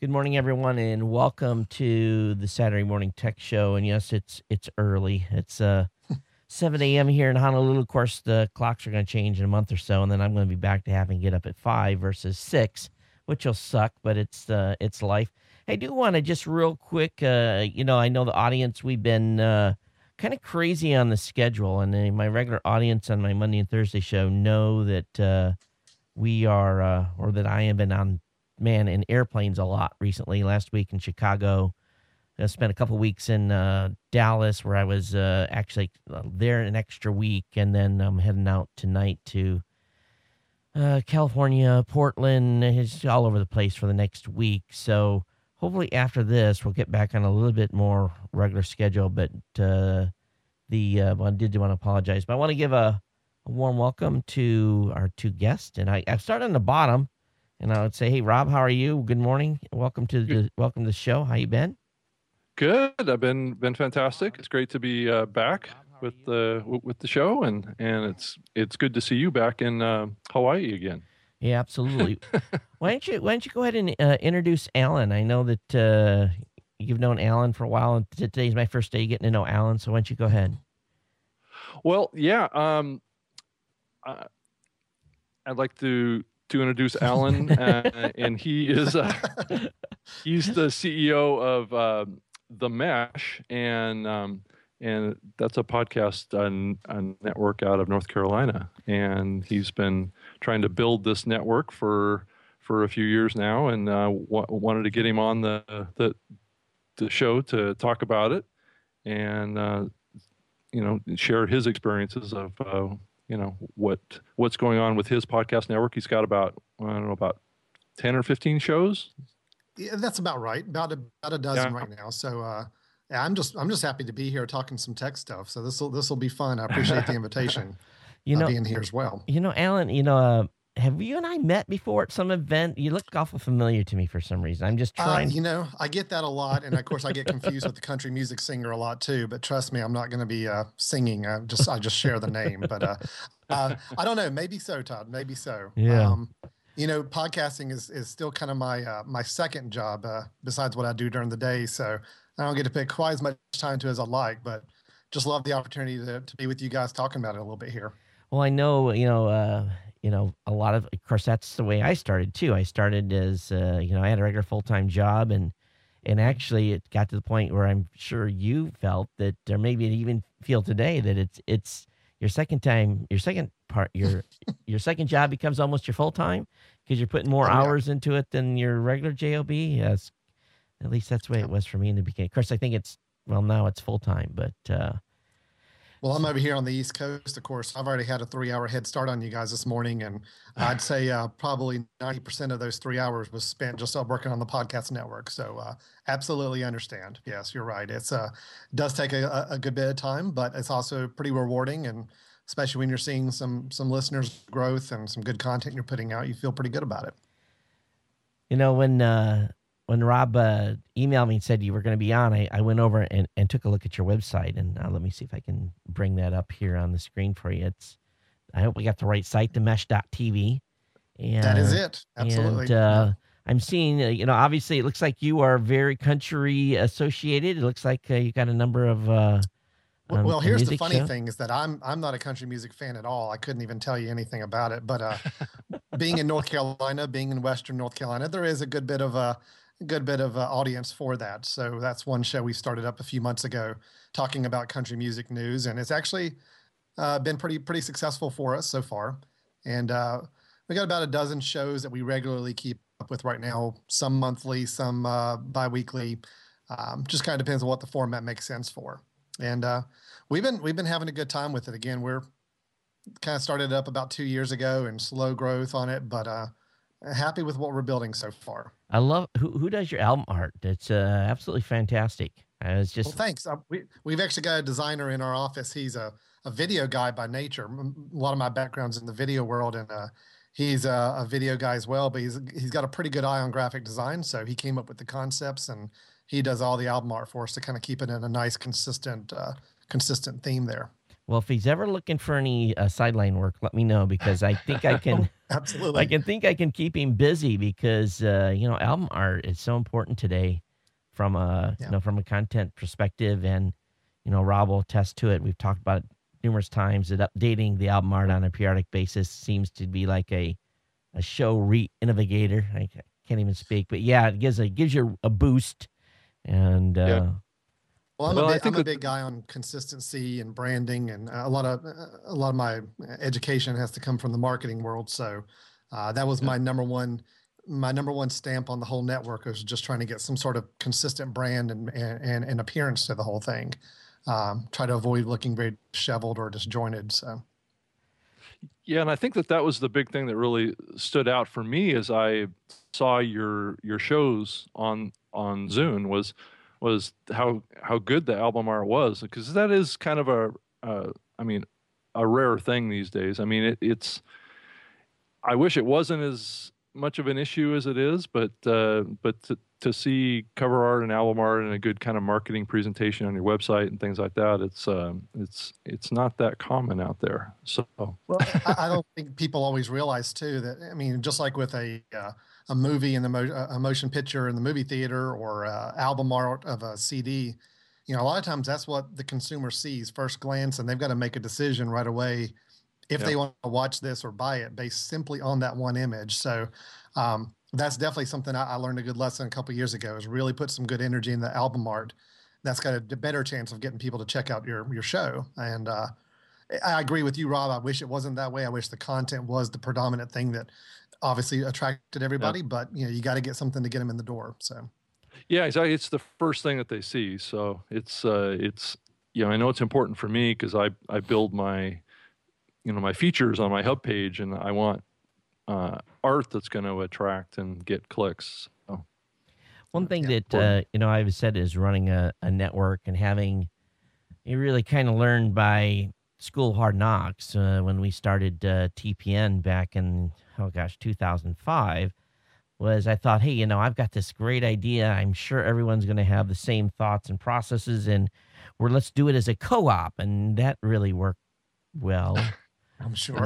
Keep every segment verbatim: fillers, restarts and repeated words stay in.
Good morning, everyone, and welcome to the Saturday Morning Tech Show. And yes, it's it's early. It's uh seven a m here in Honolulu. Of course, the clocks are going to change in a month or so, and then I'm going to be back to having to get up at five versus six, which will suck, but it's uh it's life. I do want to just real quick, uh, you know, I know the audience. We've been uh, kind of crazy on the schedule, and uh, my regular audience on my Monday and Thursday show know that uh, we are, uh, or that I have been on, man, in airplanes a lot recently. Last week in Chicago, I spent a couple weeks in uh, Dallas, where I was uh, actually uh, there an extra week, and then I'm heading out tonight to uh, California, Portland. It's all over the place for the next week. So hopefully after this, we'll get back on a little bit more regular schedule. But uh, the uh, well, I did want to apologize, but I want to give a, a warm welcome to our two guests, and I I start on the bottom. And I would say, hey, Rob, how are you? Good morning. Welcome to the welcome to the show. How you been? Good. I've been been fantastic. It's great to be uh, back with the with the show, and and it's it's good to see you back in uh, Hawaii again. Yeah, absolutely. why don't you Why don't you go ahead and uh, introduce Alan? I know that uh, you've known Alan for a while, and today's my first day getting to know Alan. So why don't you go ahead? Well, yeah. Um, I, I'd like to. to introduce Alan, uh, and he is uh, he's the C E O of uh, The Mesh, and um, and that's a podcast on a network out of North Carolina, and he's been trying to build this network for for a few years now, and uh, w- wanted to get him on the the the show to talk about it, and uh, you know, share his experiences of. Uh, you know, what what's going on with his podcast network. He's got about, I don't know, about ten or fifteen shows. Yeah, that's about right. About a, about a dozen yeah. right now. So uh, yeah, I'm just I'm just happy to be here talking some tech stuff. So this will this will be fun. I appreciate the invitation. you know, uh, being here as well. You know, Alan. You know, uh, have you and I met before at some event? You look awful familiar to me for some reason. I'm just trying. Uh, you know, I get that a lot, and of course, I get confused with the country music singer a lot too. But trust me, I'm not going to be uh, singing. I just I just share the name. But uh, uh, I don't know. Maybe so, Todd. Maybe so. Yeah. Um, you know, podcasting is is still kind of my uh, my second job uh, besides what I do during the day. So I don't get to pay quite as much time to as I like, but just love the opportunity to to be with you guys talking about it a little bit here. Well, I know, you know, uh, you know, a lot of, of course, that's the way I started too. I started as, uh, you know, I had a regular full-time job, and, and actually it got to the point where I'm sure you felt that, or maybe even feel today, that it's, it's your second time, your second part, your, your second job becomes almost your full-time because you're putting more oh, yeah. hours into it than your regular job. Yes. At least that's the way it was for me in the beginning. Of course, I think it's, well, now it's full-time, but, uh, well, I'm over here on the East Coast, of course. I've already had a three-hour head start on you guys this morning, and I'd say uh, probably ninety percent of those three hours was spent just uh, working on the podcast network. So uh, absolutely understand. Yes, you're right. It's uh, it does take a, a good bit of time, but it's also pretty rewarding, and especially when you're seeing some some listeners' growth and some good content you're putting out, you feel pretty good about it. You know, when uh, when Rob uh, emailed me and said you were going to be on, I, I went over and, and took a look at your website, and uh, let me see if I can bring that up here on the screen for you. It's, I hope we got the right site, the mesh dot t v. And, that is it. Absolutely. And uh, I'm seeing, uh, you know, obviously it looks like you are very country associated. It looks like uh, you got a number of. Uh, well, well, here's the funny show. thing is that I'm I'm not a country music fan at all. I couldn't even tell you anything about it. But uh, being in North Carolina, being in Western North Carolina, there is a good bit of a good bit of uh, audience for that. So that's one show we started up a few months ago talking about country music news, and it's actually uh, been pretty pretty successful for us so far. And uh, we got about a dozen shows that we regularly keep up with right now, some monthly, some uh, bi-weekly. Um, just kind of depends on what the format makes sense for. And uh, we've been we've been having a good time with it. Again, we're kind of started up about two years ago and slow growth on it, but uh, happy with what we're building so far. I love who who does your album art. It's uh, absolutely fantastic. I was just well, thanks. Uh, we we've actually got a designer in our office. He's a a video guy by nature. A lot of my background's in the video world, and uh, he's a, a video guy as well. But he's he's got a pretty good eye on graphic design, so he came up with the concepts, and he does all the album art for us to kind of keep it in a nice, consistent, uh, consistent theme there. Well, if he's ever looking for any uh, sideline work, let me know because I think I can. Absolutely. I can think I can keep him busy because uh, you know album art is so important today, from a yeah. you know from a content perspective, and you know Rob will attest to it. We've talked about it numerous times that updating the album art on a periodic basis seems to be like a a show re-innovator. I can't even speak, but yeah, it gives a gives you a boost. And uh, yeah. Well, I'm, well, a, big, I'm that... a big guy on consistency and branding, and a lot of a lot of my education has to come from the marketing world. So uh, that was yeah. my number one my number one stamp on the whole network, was just trying to get some sort of consistent brand and and, and appearance to the whole thing. Um, try to avoid looking very disheveled or disjointed. So. Yeah, and I think that that was the big thing that really stood out for me as I saw your your shows on on Zune was was how how good the album art was, because that is kind of a uh, I mean a rare thing these days. I mean it, it's I wish it wasn't as much of an issue as it is, but uh, but to, to see cover art and album art and a good kind of marketing presentation on your website and things like that, it's um, it's it's not that common out there. So well, I, I don't think people always realize too that, I mean, just like with a uh, a movie in the mo- a motion picture in the movie theater, or uh, album art of a C D, you know, a lot of times that's what the consumer sees first glance, and they've got to make a decision right away if yep. they want to watch this or buy it based simply on that one image. So um, that's definitely something I, I learned a good lesson a couple of years ago, is really put some good energy in the album art. That's got a better chance of getting people to check out your your show. And uh, I agree with you, Rob. I wish it wasn't that way. I wish the content was the predominant thing that obviously attracted everybody, yep. but you know, you got to get something to get them in the door. So yeah, exactly. It's the first thing that they see. So it's uh, it's you know, I know it's important for me because I I build my you know, my features on my hub page, and I want uh, art that's going to attract and get clicks. So, one thing yeah, that, uh, you know, I've said is running a, a network and having, you really kind of learned by School of Hard Knocks uh, when we started uh, T P N back in, oh gosh, two thousand five, was I thought, hey, you know, I've got this great idea. I'm sure everyone's going to have the same thoughts and processes, and we're, let's do it as a co-op. And that really worked well. I'm sure.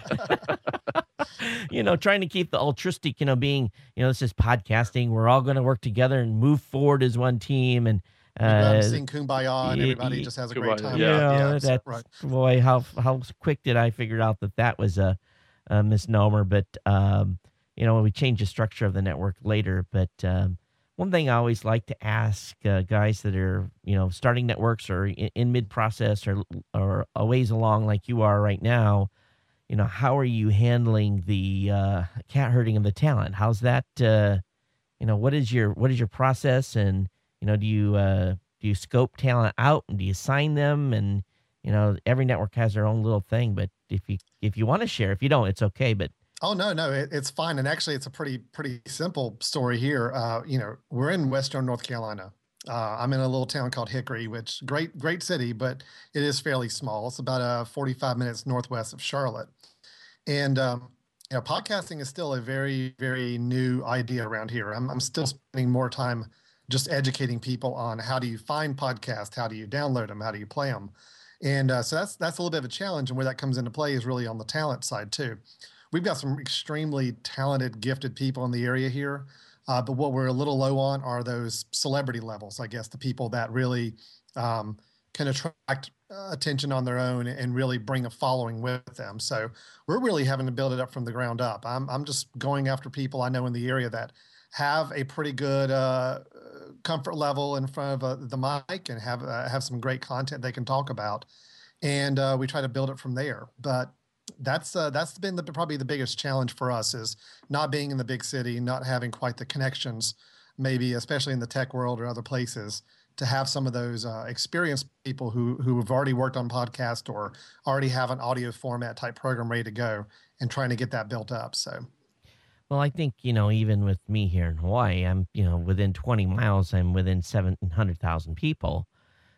You know, trying to keep the altruistic, you know, being, you know, this is podcasting. We're all going to work together and move forward as one team. And uh, sing Kumbaya, and everybody just has a great time. Yeah, yeah, yeah yeah that's, right. Boy, how how quick did I figure out that that was a, a misnomer? But um, you know, we changed the structure of the network later. But um, one thing I always like to ask uh, guys that are, you know, starting networks or in, in mid-process or or a ways along like you are right now, you know, how are you handling the uh, cat herding of the talent? How's that? Uh, you know, what is your what is your process? And you know, do you uh, do you scope talent out and do you sign them? And you know, every network has their own little thing. But if you if you want to share, if you don't, it's okay. But oh, no, no, it, it's fine. And actually, it's a pretty, pretty simple story here. Uh, you know, we're in Western North Carolina. Uh, I'm in a little town called Hickory, which great, great city, but it is fairly small. It's about uh, forty-five minutes northwest of Charlotte. And, um, you know, podcasting is still a very, very new idea around here. I'm, I'm still spending more time just educating people on how do you find podcasts, how do you download them, how do you play them. And uh, so that's, that's a little bit of a challenge. And where that comes into play is really on the talent side too. We've got some extremely talented, gifted people in the area here. Uh, but what we're a little low on are those celebrity levels, I guess, the people that really um, can attract uh, attention on their own and really bring a following with them. So we're really having to build it up from the ground up. I'm, I'm just going after people I know in the area that have a pretty good uh, comfort level in front of uh, the mic and have uh, have some great content they can talk about. And uh, we try to build it from there. But that's uh, that's been the, probably the biggest challenge for us, is not being in the big city, not having quite the connections, maybe especially in the tech world or other places, to have some of those uh, experienced people who who have already worked on podcast or already have an audio format type program ready to go, and trying to get that built up. So, well, I think, you know, even with me here in Hawaii, I'm, you know, within twenty miles, I'm within seven hundred thousand people.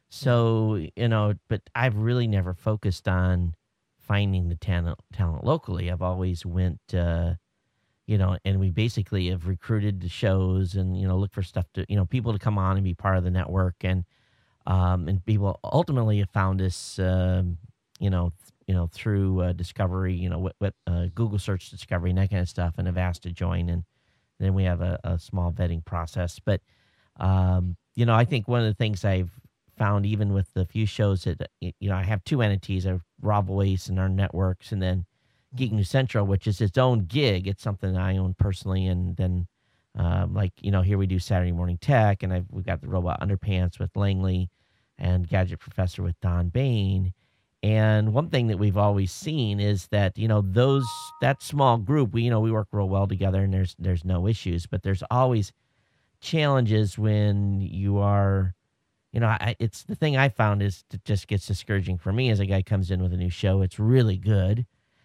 So, you know, but I've really never focused on finding the talent talent locally. I've always went, uh, you know, and we basically have recruited the shows and, you know, look for stuff to, you know, people to come on and be part of the network. And, um, and people ultimately have found us, um, you know, th- you know, through uh, discovery, you know, what, what uh, Google search discovery and that kind of stuff, and have asked to join. And then we have a, a small vetting process. But, um, you know, I think one of the things I've found, even with the few shows that, uh, y- you know, I have two entities, I have Raw Voice and our networks, and then Geek News Central, which is its own gig. It's something that I own personally. And then, um, like, you know, here we do Saturday Morning Tech, and I've, we've got the Robot Underpants with Langley and Gadget Professor with Don Bain. And one thing that we've always seen is that, you know, those, that small group, we, you know, we work real well together, and there's, there's no issues, but there's always challenges when you are, you know, I, it's the thing I found is it just gets discouraging for me as a guy comes in with a new show. It's really good.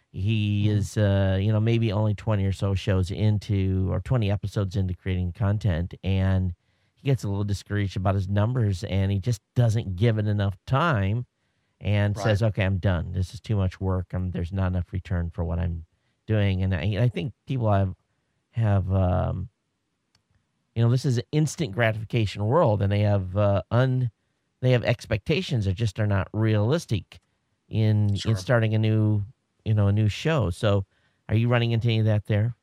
He is, uh, you know, maybe only twenty or so shows into, or twenty episodes into creating content, and he gets a little discouraged about his numbers, and he just doesn't give it enough time, and Right. says, okay, I'm done. This is too much work. I'm, there's not enough return for what I'm doing. And I, I think people have, have, um, you know, this is an instant gratification world, and they have, uh, un, they have expectations that just are not realistic in, Sure. in starting a new, you know, a new show. So are you running into any of that there?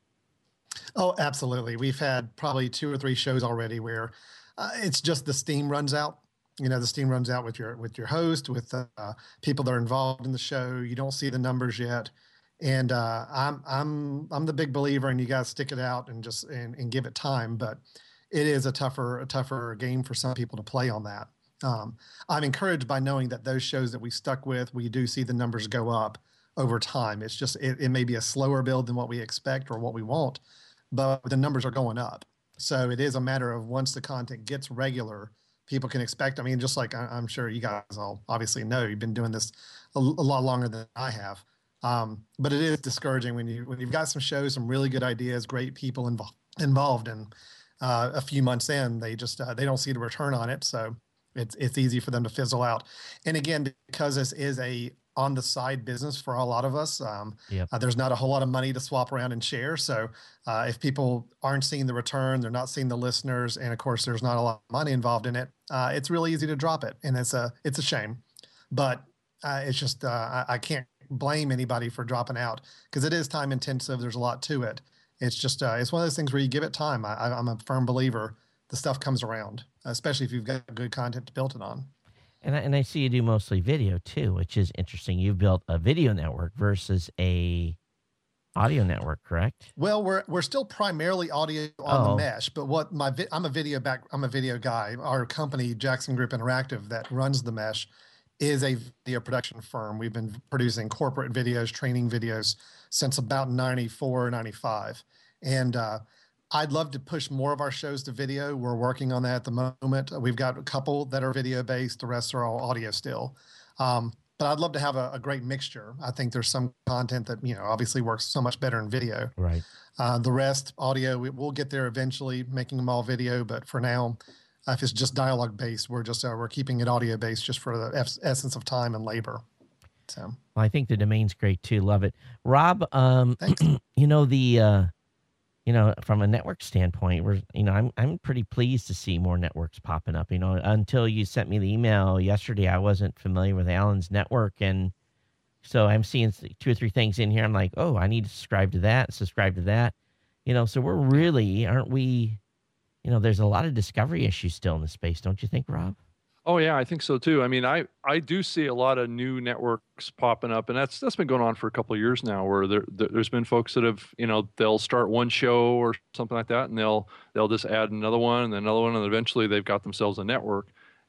Oh, absolutely. We've had probably two or three shows already where uh, it's just the steam runs out. You know, the steam runs out with your with your host, with uh, people that are involved in the show. You don't see the numbers yet, and uh, I'm I'm I'm the big believer, and you got to stick it out and just and, and give it time. But it is a tougher a tougher game for some people to play on that. Um, I'm encouraged by knowing that those shows that we stuck with, we do see the numbers go up over time. It's just it, it may be a slower build than what we expect or what we want, but the numbers are going up. So it is a matter of once the content gets regular, people can expect. I mean, just like I, I'm sure you guys all obviously know, you've been doing this a, a lot longer than I have. Um, but it is discouraging when you when you've got some shows, some really good ideas, great people involved involved, and uh, a few months in, they just uh, they don't see the return on it. So it's it's easy for them to fizzle out. And again, because this is a on the side business for a lot of us, um, Yep. uh, there's not a whole lot of money to swap around and share. So uh, if people aren't seeing the return, they're not seeing the listeners, and of course there's not a lot of money involved in it, uh, it's really easy to drop it, and it's a it's a shame. But uh, it's just uh, I, I can't blame anybody for dropping out because it is time intensive. There's a lot to it. It's just uh, it's one of those things where you give it time. I, I'm a firm believer the stuff comes around, especially if you've got good content to build it on. And I, and I see you do mostly video too, which is interesting. You've built a video network versus a audio network, correct? Well, we're we're still primarily audio on Oh. the mesh, but what my vi- I'm a video back I'm a video guy. Our company, Jackson Group Interactive, that runs the mesh, is a video production firm. We've been producing corporate videos, training videos since about ninety-four, ninety-five. And uh, I'd love to push more of our shows to video. We're working on that at the moment. We've got a couple that are video based. The rest are all audio still. Um, but I'd love to have a, a great mixture. I think there's some content that, you know, obviously works so much better in video. Right. Uh, the rest, audio, we, we'll get there eventually, making them all video. But for now, uh, if it's just dialogue based, we're just uh, we're keeping it audio based just for the es- essence of time and labor. So Well, I think the domain's great too. Love it, Rob. Um, thanks. you know the, uh, you know, from a network standpoint, we're, you know, I'm I'm pretty pleased to see more networks popping up. You know, until you sent me the email yesterday, I wasn't familiar with Alan's network, and so I'm seeing two or three things in here. I'm like, oh, I need to subscribe to that, subscribe to that. You know, so we're really, aren't we? You know, there's a lot of discovery issues still in the space, don't you think, Rob? Oh yeah, I think so too. I mean, I I do see a lot of new networks popping up, and that's that's been going on for a couple of years now. Where there, there there's been folks that have, you know, they'll start one show or something like that, and they'll they'll just add another one and then another one, and eventually they've got themselves a network.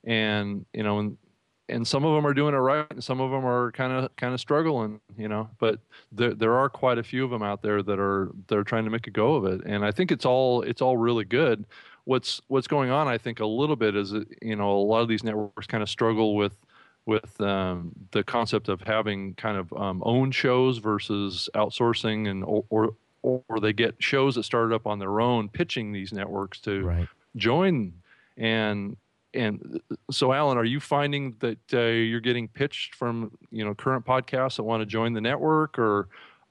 And you know, and and some of them are doing it right, and some of them are kind of kind of struggling, you know. But there there are quite a few of them out there that are that are trying to make a go of it, and I think it's all it's all really good. What's what's going on, I think, a little bit is, you know, a lot of these networks kind of struggle with with um, the concept of having kind of um, own shows versus outsourcing, and or, or or they get shows that started up on their own, pitching these networks to Right. join. And and so, Alan, are you finding that uh, you're getting pitched from, you know, current podcasts that want to join the network, or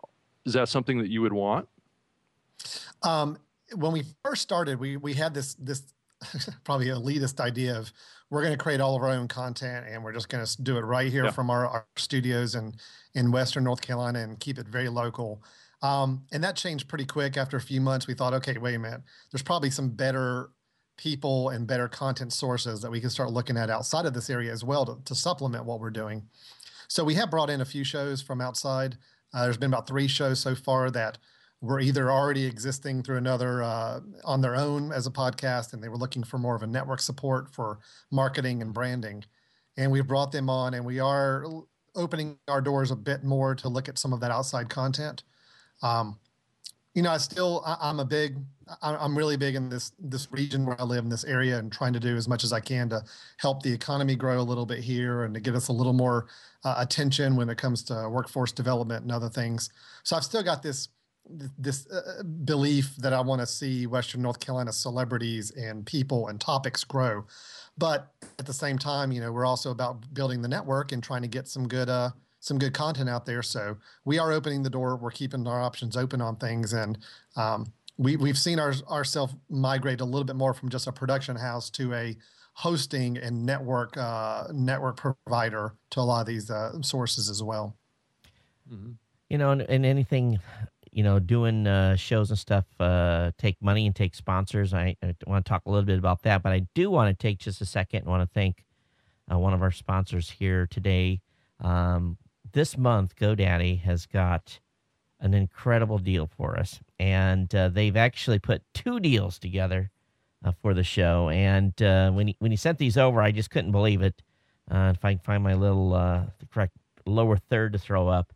is that something that you would want? Um, when we first started, we we had this this probably elitist idea of we're going to create all of our own content and we're just going to do it right here Yeah. from our, our studios in, in Western North Carolina and keep it very local. Um, and that changed pretty quick. After a few months, we thought, okay, wait a minute, there's probably some better people and better content sources that we can start looking at outside of this area as well to, to supplement what we're doing. So we have brought in a few shows from outside. Uh, there's been about three shows so far that were either already existing through another uh, on their own as a podcast, and they were looking for more of a network support for marketing and branding. And we've brought them on, and we are opening our doors a bit more to look at some of that outside content. Um, you know, I still, I, I'm a big, I, I'm really big in this this region where I live in this area, and trying to do as much as I can to help the economy grow a little bit here and to give us a little more uh, attention when it comes to workforce development and other things. So I've still got this this uh, belief that I want to see Western North Carolina celebrities and people and topics grow. But at the same time, you know, we're also about building the network and trying to get some good uh, some good content out there. So we are opening the door. We're keeping our options open on things. And um, we, we've seen our, ourselves migrate a little bit more from just a production house to a hosting and network uh, network provider to a lot of these uh, sources as well. Mm-hmm. You know, and, and anything, you know, doing uh, shows and stuff uh, take money and take sponsors. I, I want to talk a little bit about that, but I do want to take just a second and want to thank uh, one of our sponsors here today. Um, this month, GoDaddy has got an incredible deal for us, and uh, they've actually put two deals together uh, for the show. And uh, when he, when he sent these over, I just couldn't believe it. Uh, if I can find my little uh, the correct lower third to throw up,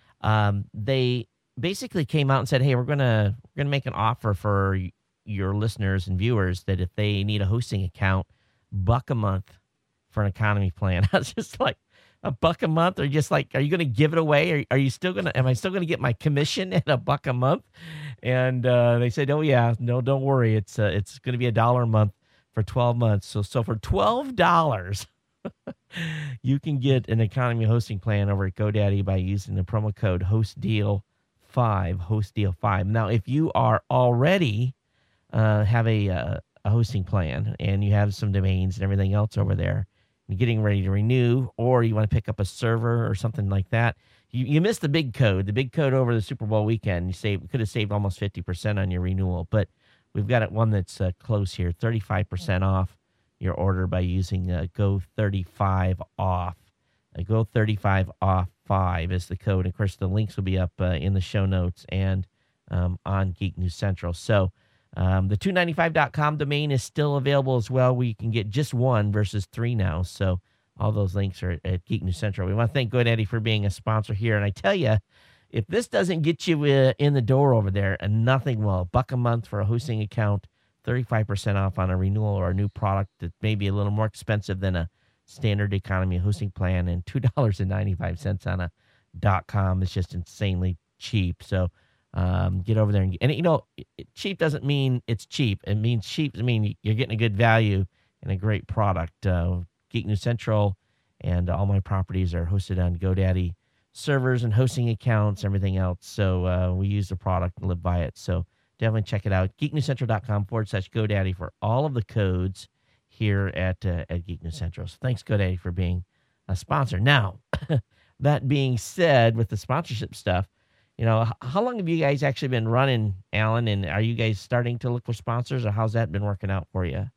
um, they basically came out and said, "Hey, we're gonna we're gonna make an offer for y- your listeners and viewers that if they need a hosting account, buck a month for an economy plan." I was just like, a buck a month, or just like, are you going to give it away? Are, are you still going to, am I still going to get my commission at a buck a month? And uh, they said, oh yeah, no, don't worry. It's uh, it's going to be a dollar a month for twelve months. So, so for twelve dollars, you can get an economy hosting plan over at GoDaddy by using the promo code HostDeal five, HostDeal five. Now, if you are already uh, have a, uh, a hosting plan and you have some domains and everything else over there, you're getting ready to renew, or you want to pick up a server or something like that, you, you missed the big code, the big code over the Super Bowl weekend. You save, could have saved almost fifty percent on your renewal, but we've got it one that's uh, close here, thirty-five percent off your order by using uh, Go thirty-five off. Uh, Go thirty-five off five is the code. Of course, the links will be up uh, in the show notes and um, on Geek News Central. So Um, the two ninety-five dot com domain is still available as well, where you can get just one versus three now. So all those links are at Geek News Central. We want to thank GoDaddy for being a sponsor here. And I tell you, if this doesn't get you uh, in the door over there, and nothing will, a buck a month for a hosting account, thirty-five percent off on a renewal or a new product that may be a little more expensive than a standard economy hosting plan, and two dollars and ninety-five cents on a .com is just insanely cheap. So Um, get over there and, and you know, cheap doesn't mean it's cheap. It means cheap. I mean, you're getting a good value and a great product. Uh, Geek News Central and all my properties are hosted on GoDaddy servers and hosting accounts, everything else. So uh, we use the product and live by it. So definitely check it out. geeknewscentral.com forward slash GoDaddy for all of the codes here at, uh, at Geek News Central. So thanks, GoDaddy, for being a sponsor. Now, that being said, with the sponsorship stuff, you know, how long have you guys actually been running, Alan? And are you guys starting to look for sponsors, or how's that been working out for you?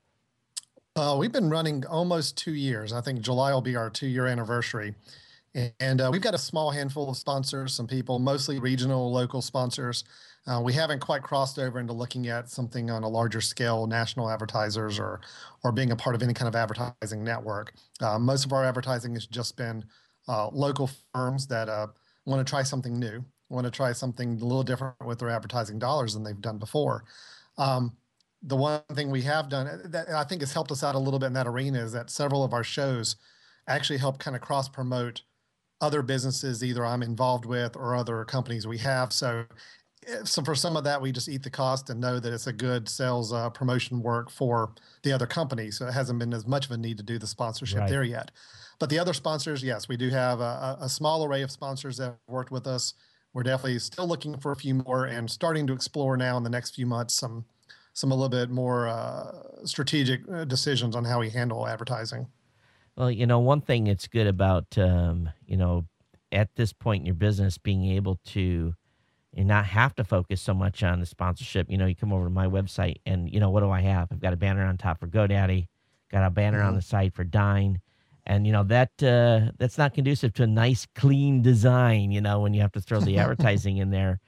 Uh, we've been running almost two years. I think July will be our two-year anniversary. And uh, we've got a small handful of sponsors, some people, mostly regional, local sponsors. Uh, we haven't quite crossed over into looking at something on a larger scale, national advertisers, or or being a part of any kind of advertising network. Uh, most of our advertising has just been uh, local firms that uh, want to try something new, want to try something a little different with their advertising dollars than they've done before. Um, the one thing we have done that I think has helped us out a little bit in that arena is that several of our shows actually help kind of cross promote other businesses either I'm involved with or other companies we have. So, so for some of that, we just eat the cost and know that it's a good sales uh, promotion work for the other company. So it hasn't been as much of a need to do the sponsorship Right. there yet. But the other sponsors, yes, we do have a, a small array of sponsors that have worked with us. We're definitely still looking for a few more and starting to explore now in the next few months some some a little bit more uh, strategic decisions on how we handle advertising. Well, you know, one thing that's good about, um, you know, at this point in your business, being able to and not have to focus so much on the sponsorship. You know, you come over to my website and, you know, what do I have? I've got a banner on top for GoDaddy, got a banner mm-hmm. on the side for Dine. And, you know, that uh, that's not conducive to a nice, clean design, you know, when you have to throw the advertising in there.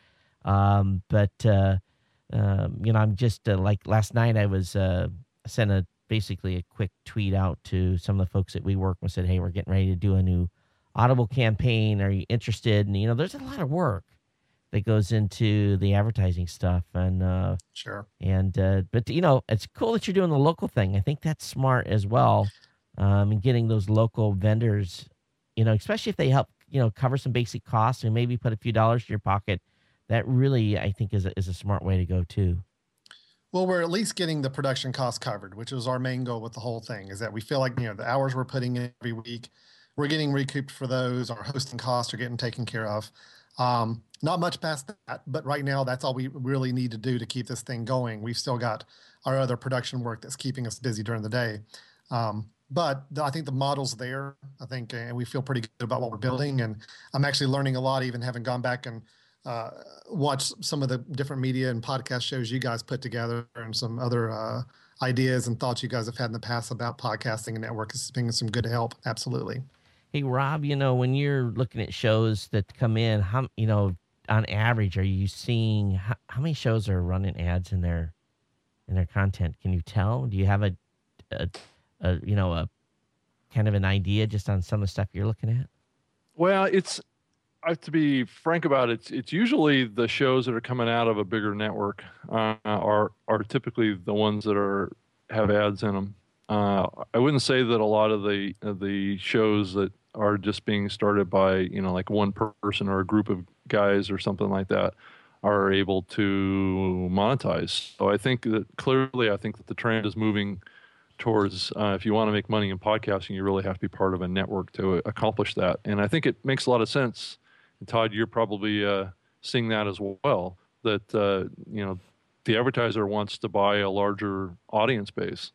Um, but, uh, um, you know, I'm just uh, like last night I was uh, sent a basically a quick tweet out to some of the folks that we work with, said, hey, we're getting ready to do a new Audible campaign. Are you interested? And, you know, there's a lot of work that goes into the advertising stuff. And, uh, sure. And, uh, but, you know, it's cool that you're doing the local thing. I think that's smart as well. Um, and getting those local vendors, you know, especially if they help, you know, cover some basic costs and maybe put a few dollars in your pocket. That really, I think, is a, is a smart way to go too. Well, we're at least getting the production costs covered, which was our main goal with the whole thing, is that we feel like, you know, the hours we're putting in every week, we're getting recouped for those. Our hosting costs are getting taken care of. Um, not much past that, but right now that's all we really need to do to keep this thing going. We've still got our other production work that's keeping us busy during the day. Um, but the, I think the model's there, I think, and we feel pretty good about what we're building. And I'm actually learning a lot, even having gone back and uh, watched some of the different media and podcast shows you guys put together and some other uh, ideas and thoughts you guys have had in the past about podcasting and network. It's been some good help. Absolutely. Hey, Rob, you know, when you're looking at shows that come in, how, you know, on average, are you seeing how, how many shows are running ads in their in their content? Can you tell? Do you have a, a, a you know, a kind of an idea just on some of the stuff you're looking at? Well, it's, I have to be frank about it. It's, it's usually the shows that are coming out of a bigger network uh, are are typically the ones that are have ads in them. Uh, I wouldn't say that a lot of the of the shows that are just being started by, you know, like one person or a group of guys or something like that are able to monetize. So I think that clearly, I think that the trend is moving towards, uh, if you want to make money in podcasting, you really have to be part of a network to accomplish that. And I think it makes a lot of sense. And Todd, you're probably uh, seeing that as well, that, uh, you know, the advertiser wants to buy a larger audience base.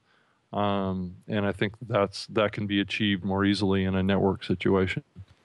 Um, and I think that's that can be achieved more easily in a network situation.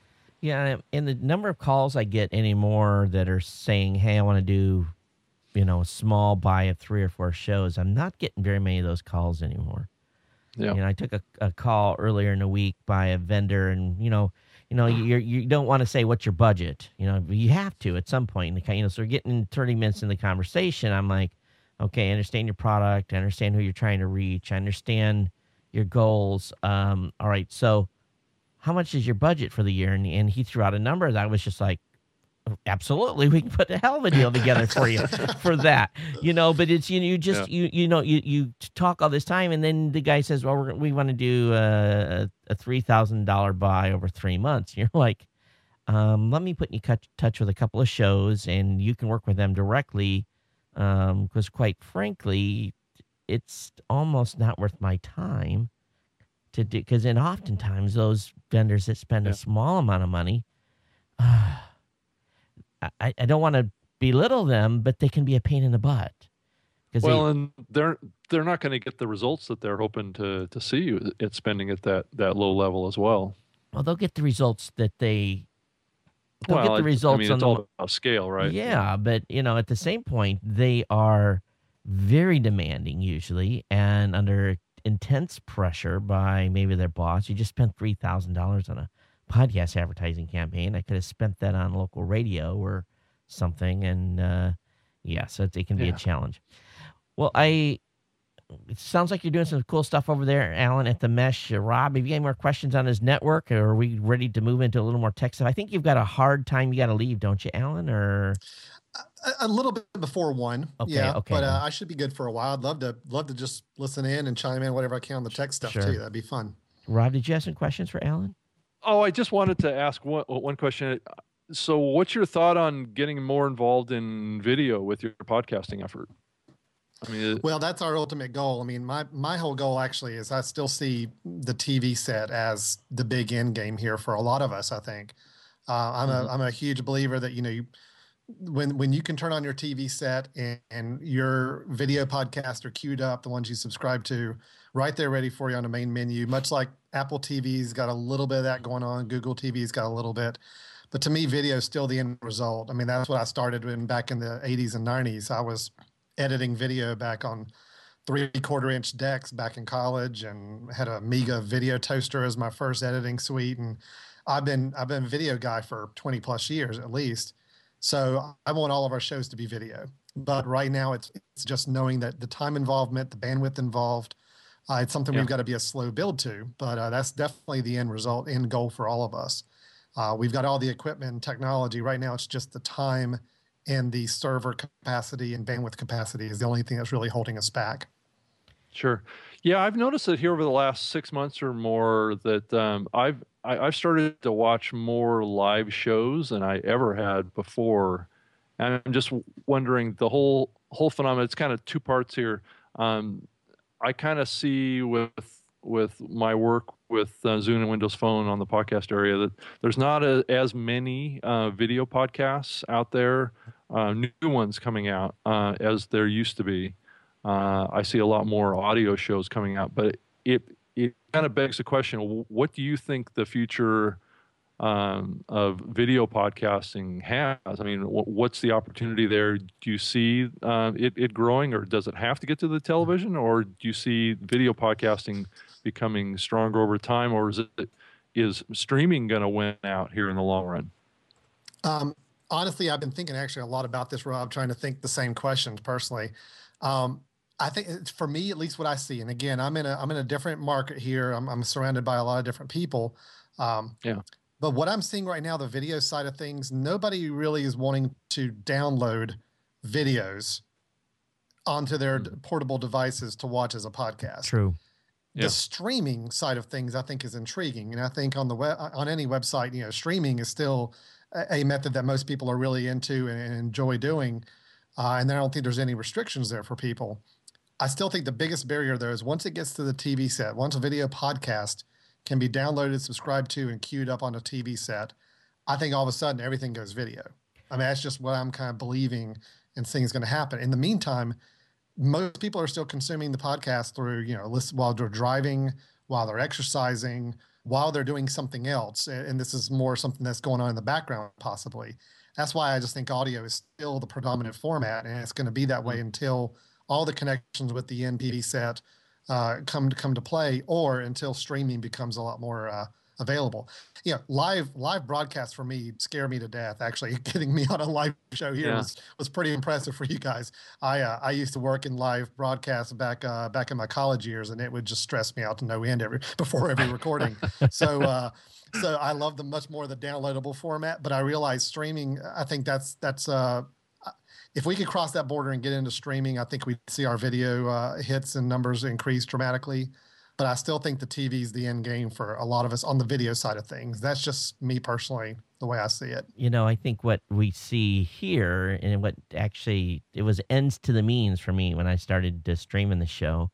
Yeah, and the number of calls I get anymore that are saying, hey, I want to do, you know, a small buy of three or four shows, I'm not getting very many of those calls anymore. Yeah. You know, I took a, a call earlier in the week by a vendor, and, you know, you know, you you don't want to say what's your budget. You know, you have to at some point. In the, you know, so we're getting thirty minutes in the conversation. I'm like, okay, I understand your product. I understand who you're trying to reach. I understand your goals. Um, all right, so how much is your budget for the year? And, and he threw out a number that I was just like, absolutely, we can put a hell of a deal together for you for that. You know, but it's, you know, you just, yeah. you you know, you, you talk all this time, and then the guy says, well, we're, we want to do a, a three thousand dollars buy over three months. You're like, um, let me put you in touch with a couple of shows, and you can work with them directly. Um, because quite frankly, it's almost not worth my time to do, because then oftentimes those vendors that spend yeah. a small amount of money, uh, I, I don't want to belittle them, but they can be a pain in the butt. Well, they, and they're they're not going to get the results that they're hoping to to see at spending at that that low level as well. Well, they'll get the results that they. They'll well, get the results I mean, it's on all the, about scale, right? Yeah, but, you know, at the same point, they are very demanding usually and under intense pressure by maybe their boss. You just spent three thousand dollars on a podcast advertising campaign. I could have spent that on local radio or something. And, uh, yeah, so it, it can be yeah. a challenge. Well, I... It sounds like you're doing some cool stuff over there, Alan, at the Mesh. Uh, Rob, have you got any more questions on his network, or are we ready to move into a little more tech stuff? I think you've got a hard time. You got to leave, don't you, Alan? Or a, a little bit before one, okay, yeah. Okay, but uh, I should be good for a while. I'd love to love to just listen in and chime in whatever I can on the tech stuff sure. too. That'd be fun. Rob, did you have some questions for Alan? Oh, I just wanted to ask one one question. So, what's your thought on getting more involved in video with your podcasting effort? I mean, it, well, that's our ultimate goal. I mean, my, my whole goal actually is I still see the T V set as the big end game here for a lot of us. I think uh, I'm mm-hmm. a I'm a huge believer that, you know, you, when when you can turn on your T V set and, and your video podcasts are queued up, the ones you subscribe to, right there ready for you on the main menu, much like Apple T V's got a little bit of that going on, Google T V's got a little bit. But to me, video is still the end result. I mean, that's what I started when back in the eighties and nineties. I was editing video back on three quarter inch decks back in college and had a Amiga video toaster as my first editing suite. And I've been, I've been a video guy for twenty plus years at least. So I want all of our shows to be video, but right now it's, it's just knowing that the time involvement, the bandwidth involved, uh, it's something yeah. we've got to be a slow build to, but uh, that's definitely the end result, end goal for all of us. Uh, we've got all the equipment and technology. Right now, it's just the time and the server capacity and bandwidth capacity is the only thing that's really holding us back. Sure. Yeah, I've noticed that here over the last six months or more that um, I've I, I've started to watch more live shows than I ever had before, and I'm just wondering the whole whole phenomenon. It's kind of two parts here. Um, I kind of see with with my work with uh, Zune and Windows Phone on the podcast area that there's not a, as many uh, video podcasts out there, uh, new ones coming out uh, as there used to be. Uh, I see a lot more audio shows coming out, but it it kind of begs the question: what do you think the future um, of video podcasting has? I mean, w- what's the opportunity there? Do you see uh, it it growing, or does it have to get to the television, or do you see video podcasting becoming stronger over time, or is it is streaming going to win out here in the long run? Um, honestly, I've been thinking actually a lot about this, Rob, trying to think the same questions personally. Um, I think it's, for me, at least what I see, and again, I'm in a I'm in a different market here. I'm, I'm surrounded by a lot of different people. Um, yeah. But what I'm seeing right now, the video side of things, nobody really is wanting to download videos onto their mm-hmm. portable devices to watch as a podcast. True. The yeah. streaming side of things, I think, is intriguing, and I think on the web, on any website, you know, streaming is still a, a method that most people are really into and, and enjoy doing, uh, and I don't think there's any restrictions there for people. I still think the biggest barrier there is once it gets to the T V set, once a video podcast can be downloaded, subscribed to, and queued up on a T V set, I think all of a sudden everything goes video. I mean, that's just what I'm kind of believing and seeing is going to happen. In the meantime, most people are still consuming the podcast through, you know, listen while they're driving, while they're exercising, while they're doing something else. And this is more something that's going on in the background, possibly. That's why I just think audio is still the predominant format, and it's going to be that way until all the connections with the N T V set uh, come to come to play, or until streaming becomes a lot more uh, available. You know, live live broadcasts for me scare me to death. Actually, getting me on a live show here yeah. was was pretty impressive for you guys. I uh, I used to work in live broadcasts back uh, back in my college years, and it would just stress me out to no end every before every recording. So. Uh, So I love the much more the downloadable format, but I realize streaming, I think that's, that's, uh, if we could cross that border and get into streaming, I think we'd see our video uh, hits and numbers increase dramatically. But I still think the T V is the end game for a lot of us on the video side of things. That's just me personally, the way I see it. You know, I think what we see here, and what actually, it was ends to the means for me when I started uh, streaming the show.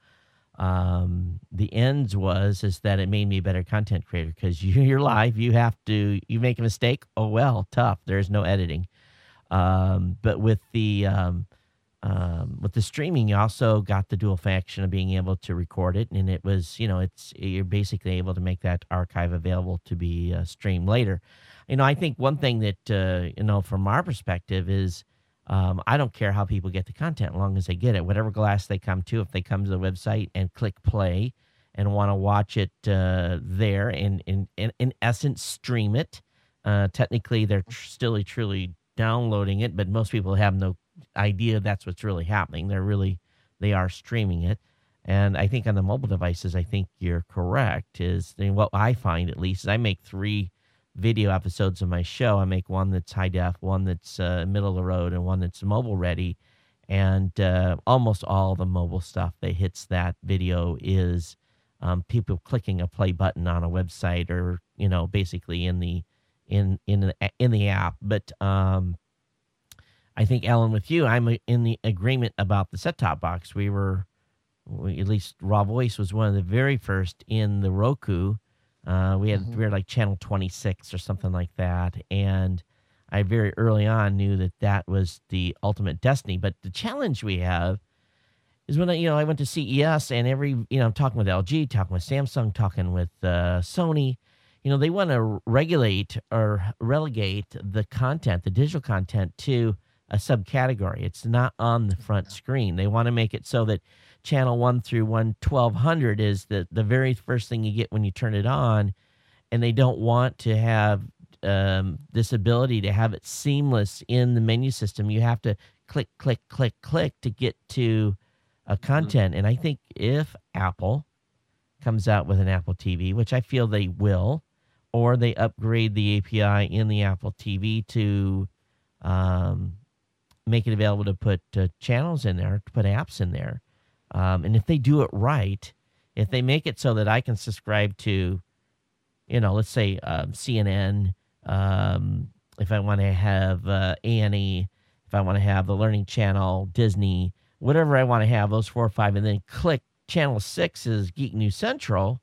Um, the ends was, is that it made me a better content creator, because you, you're live, you have to, you make a mistake, oh, well, tough. There's no editing. Um, but with the, um, um, with the streaming, you also got the dual function of being able to record it. And it was, you know, it's, you're basically able to make that archive available to be uh, streamed later. You know, I think one thing that, uh, you know, from our perspective is, Um, I don't care how people get the content, as long as they get it. Whatever glass they come to, if they come to the website and click play and want to watch it uh, there and, in, in, in essence, stream it. Uh, technically, they're tr- still truly downloading it, but most people have no idea that's what's really happening. They're really, they are streaming it. And I think on the mobile devices, I think you're correct, is I mean, what I find, at least, is I make three video episodes of my show. I make one that's high def, one that's uh, middle of the road, and one that's mobile ready. And uh, almost all the mobile stuff that hits that video is um, people clicking a play button on a website, or, you know, basically in the in in the, in the app. But um, I think, Alan, with you, I'm in the agreement about the set-top box. We were, we, at least Raw Voice was one of the very first in the Roku. Uh, we had mm-hmm. we were like channel twenty-six or something like that, and I very early on knew that that was the ultimate destiny. But the challenge we have is when I, you know, I went to C E S, and every, you know, I'm talking with L G, talking with Samsung, talking with uh, Sony. You know, they want to regulate or relegate the content, the digital content, to a subcategory. It's not on the front screen. They want to make it so that channel one through one twelve hundred is the, the very first thing you get when you turn it on, and they don't want to have um, this ability to have it seamless in the menu system. You have to click, click, click, click to get to a content. And I think if Apple comes out with an Apple T V, which I feel they will, or they upgrade the A P I in the Apple T V to um, make it available to put uh, channels in there, to put apps in there. Um, and if they do it right, if they make it so that I can subscribe to, you know, let's say um, C N N, um, if I want to have uh, A and E, if I want to have the Learning Channel, Disney, whatever I want to have, those four or five, and then click Channel six is Geek News Central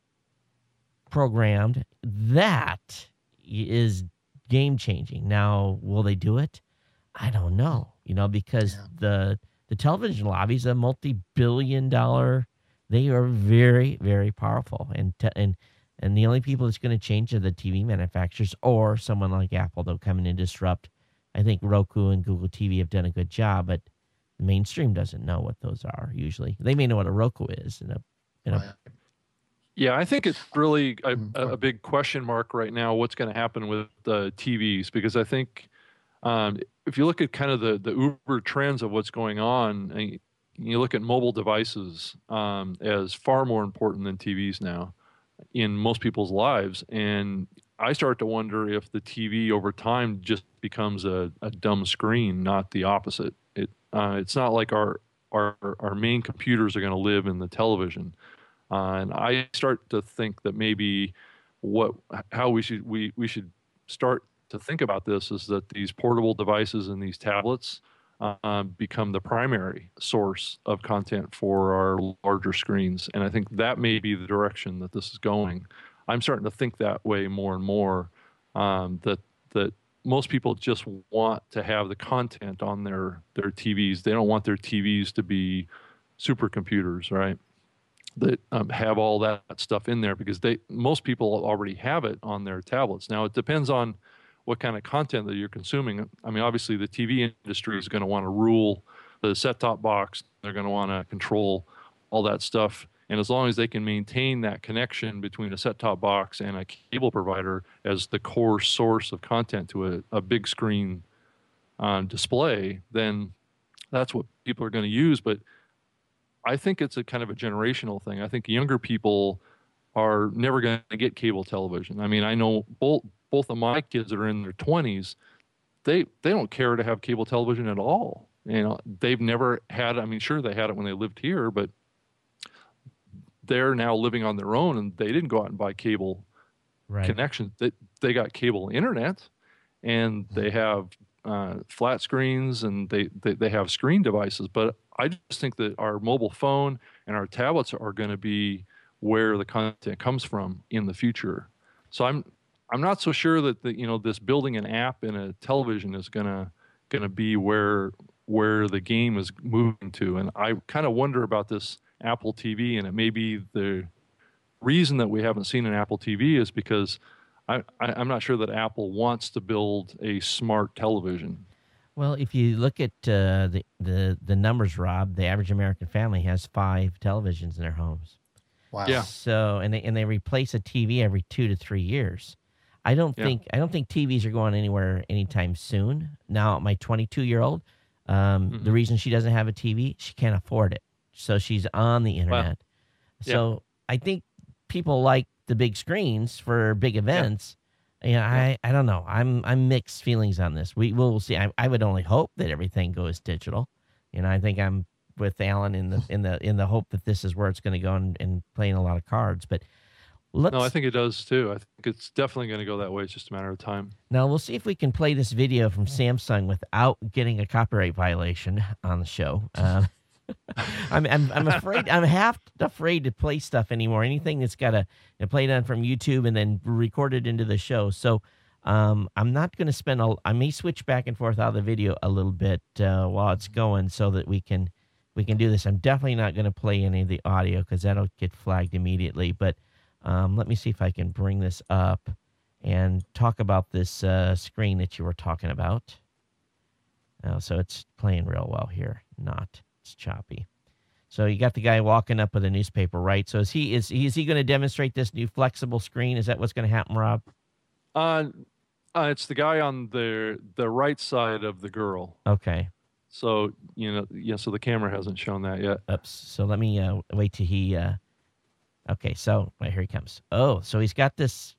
programmed, that is game-changing. Now, will they do it? I don't know, you know, because yeah. the the television lobby is a multi-billion dollar, they are very, very powerful. And te- and and the only people that's going to change are the T V manufacturers or someone like Apple that'll come in and disrupt. I think Roku and Google T V have done a good job, but the mainstream doesn't know what those are usually. They may know what a Roku is. In a, in a, yeah, I think it's really a, a big question mark right now, what's going to happen with the T Vs, because I think um, if you look at kind of the, the Uber trends of what's going on, and you look at mobile devices um, as far more important than T Vs now in most people's lives. And I start to wonder if the T V over time just becomes a, a dumb screen, not the opposite. It uh, it's not like our our our main computers are going to live in the television, uh, and I start to think that maybe what how we should we we should start to think about this is that these portable devices and these tablets uh, become the primary source of content for our larger screens, and I think that may be the direction that this is going. I'm starting to think that way more and more. Um, that that. Most people just want to have the content on their, their T Vs. They don't want their T Vs to be supercomputers, right? That um, have all that stuff in there, because they most people already have it on their tablets. Now, it depends on what kind of content that you're consuming. I mean, obviously, the T V industry is going to want to rule the set-top box. They're going to want to control all that stuff. And as long as they can maintain that connection between a set-top box and a cable provider as the core source of content to a, a big screen um, display, then that's what people are going to use. But I think it's a kind of a generational thing. I think younger people are never going to get cable television. I mean, I know both both of my kids that are in their twenties, they they don't care to have cable television at all. You know, they've never had. I mean, sure, they had it when they lived here, but they're now living on their own, and they didn't go out and buy cable right. connections. They, they got cable internet, and they have uh, flat screens, and they, they, they have screen devices. But I just think that our mobile phone and our tablets are going to be where the content comes from in the future. So I'm I'm not so sure that the, you know this building an app in a television is gonna gonna be where where the game is moving to. And I kind of wonder about this Apple T V, and it may be the reason that we haven't seen an Apple T V is because I, I, I'm not sure that Apple wants to build a smart television. Well, if you look at uh, the, the the numbers, Rob, the average American family has five televisions in their homes. Wow. Yeah. So and they and they replace a T V every two to three years. I don't yeah. think I don't think T Vs are going anywhere anytime soon. Now, my twenty-two year old, um, mm-hmm. the reason she doesn't have a T V, she can't afford it. So she's on the internet. Wow. So yeah. I think people like the big screens for big events. Yeah. You know, yeah. I, I don't know. I'm I'm mixed feelings on this. We will see. I, I would only hope that everything goes digital. You know, I think I'm with Alan in the in the in the hope that this is where it's going to go and, and playing a lot of cards. But let's, no, I think it does too. I think it's definitely going to go that way. It's just a matter of time. Now we'll see if we can play this video from Samsung without getting a copyright violation on the show. Uh, I'm, I'm I'm afraid I'm half afraid to play stuff anymore. Anything that's got to you know, play done from YouTube and then recorded into the show. So Um, I'm not going to spend a. I may switch back and forth out of the video a little bit uh, while it's going, so that we can we can do this. I'm definitely not going to play any of the audio because that'll get flagged immediately. But um, let me see if I can bring this up and talk about this uh, screen that you were talking about. Oh, so it's playing real well here. Not. It's choppy. So you got the guy walking up with a newspaper, right? So is he is he, is he going to demonstrate this new flexible screen? Is that what's going to happen, Rob? Uh, uh, it's the guy on the the right side of the girl. Okay. So, you know, yeah, so the camera hasn't shown that yet. Oops. So let me uh, wait till he... Uh... Okay, so wait, here he comes. Oh, so he's got this...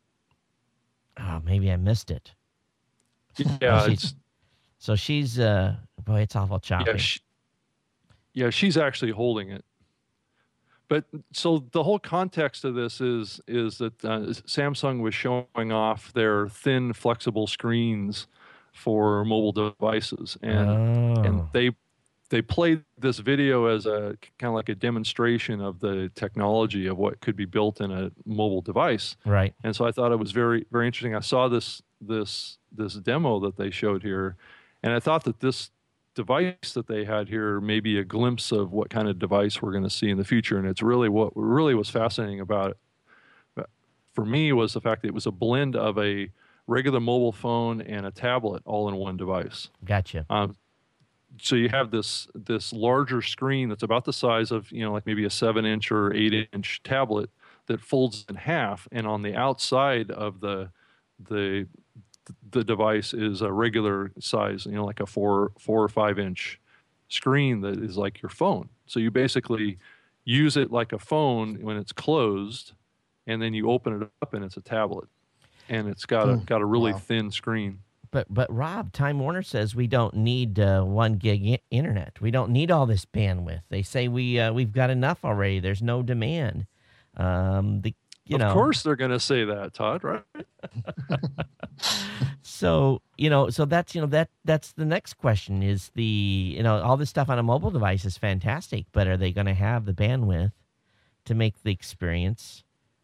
Oh, maybe I missed it. Yeah, oh, it's... So she's... Uh... Boy, it's awful choppy. Yeah, she, yeah, she's actually holding it. But so the whole context of this is is that uh, Samsung was showing off their thin, flexible screens for mobile devices, and oh. and they they played this video as a kind of like a demonstration of the technology of what could be built in a mobile device. Right. And so I thought it was very very interesting. I saw this this this demo that they showed here, and I thought that this device that they had here may be a glimpse of what kind of device we're going to see in the future. And it's really what really was fascinating about it for me was the fact that it was a blend of a regular mobile phone and a tablet all in one device. Gotcha. Um, so you have this this larger screen that's about the size of, you know, like maybe a seven inch or eight inch tablet that folds in half, and on the outside of the the the device is a regular size, you know, like a four four or five inch screen that is like your phone. So you basically use it like a phone when it's closed, and then you open it up and it's a tablet, and it's got a got a really Wow. thin screen. But but Rob, Time Warner says we don't need uh, one gig I- internet. We don't need all this bandwidth. They say we uh, we've got enough already. There's no demand. Um, the you of know. course they're going to say that, Todd, right? So, you know, so that's, you know, that that's the next question is the, you know, all this stuff on a mobile device is fantastic, but are they going to have the bandwidth to make the experience,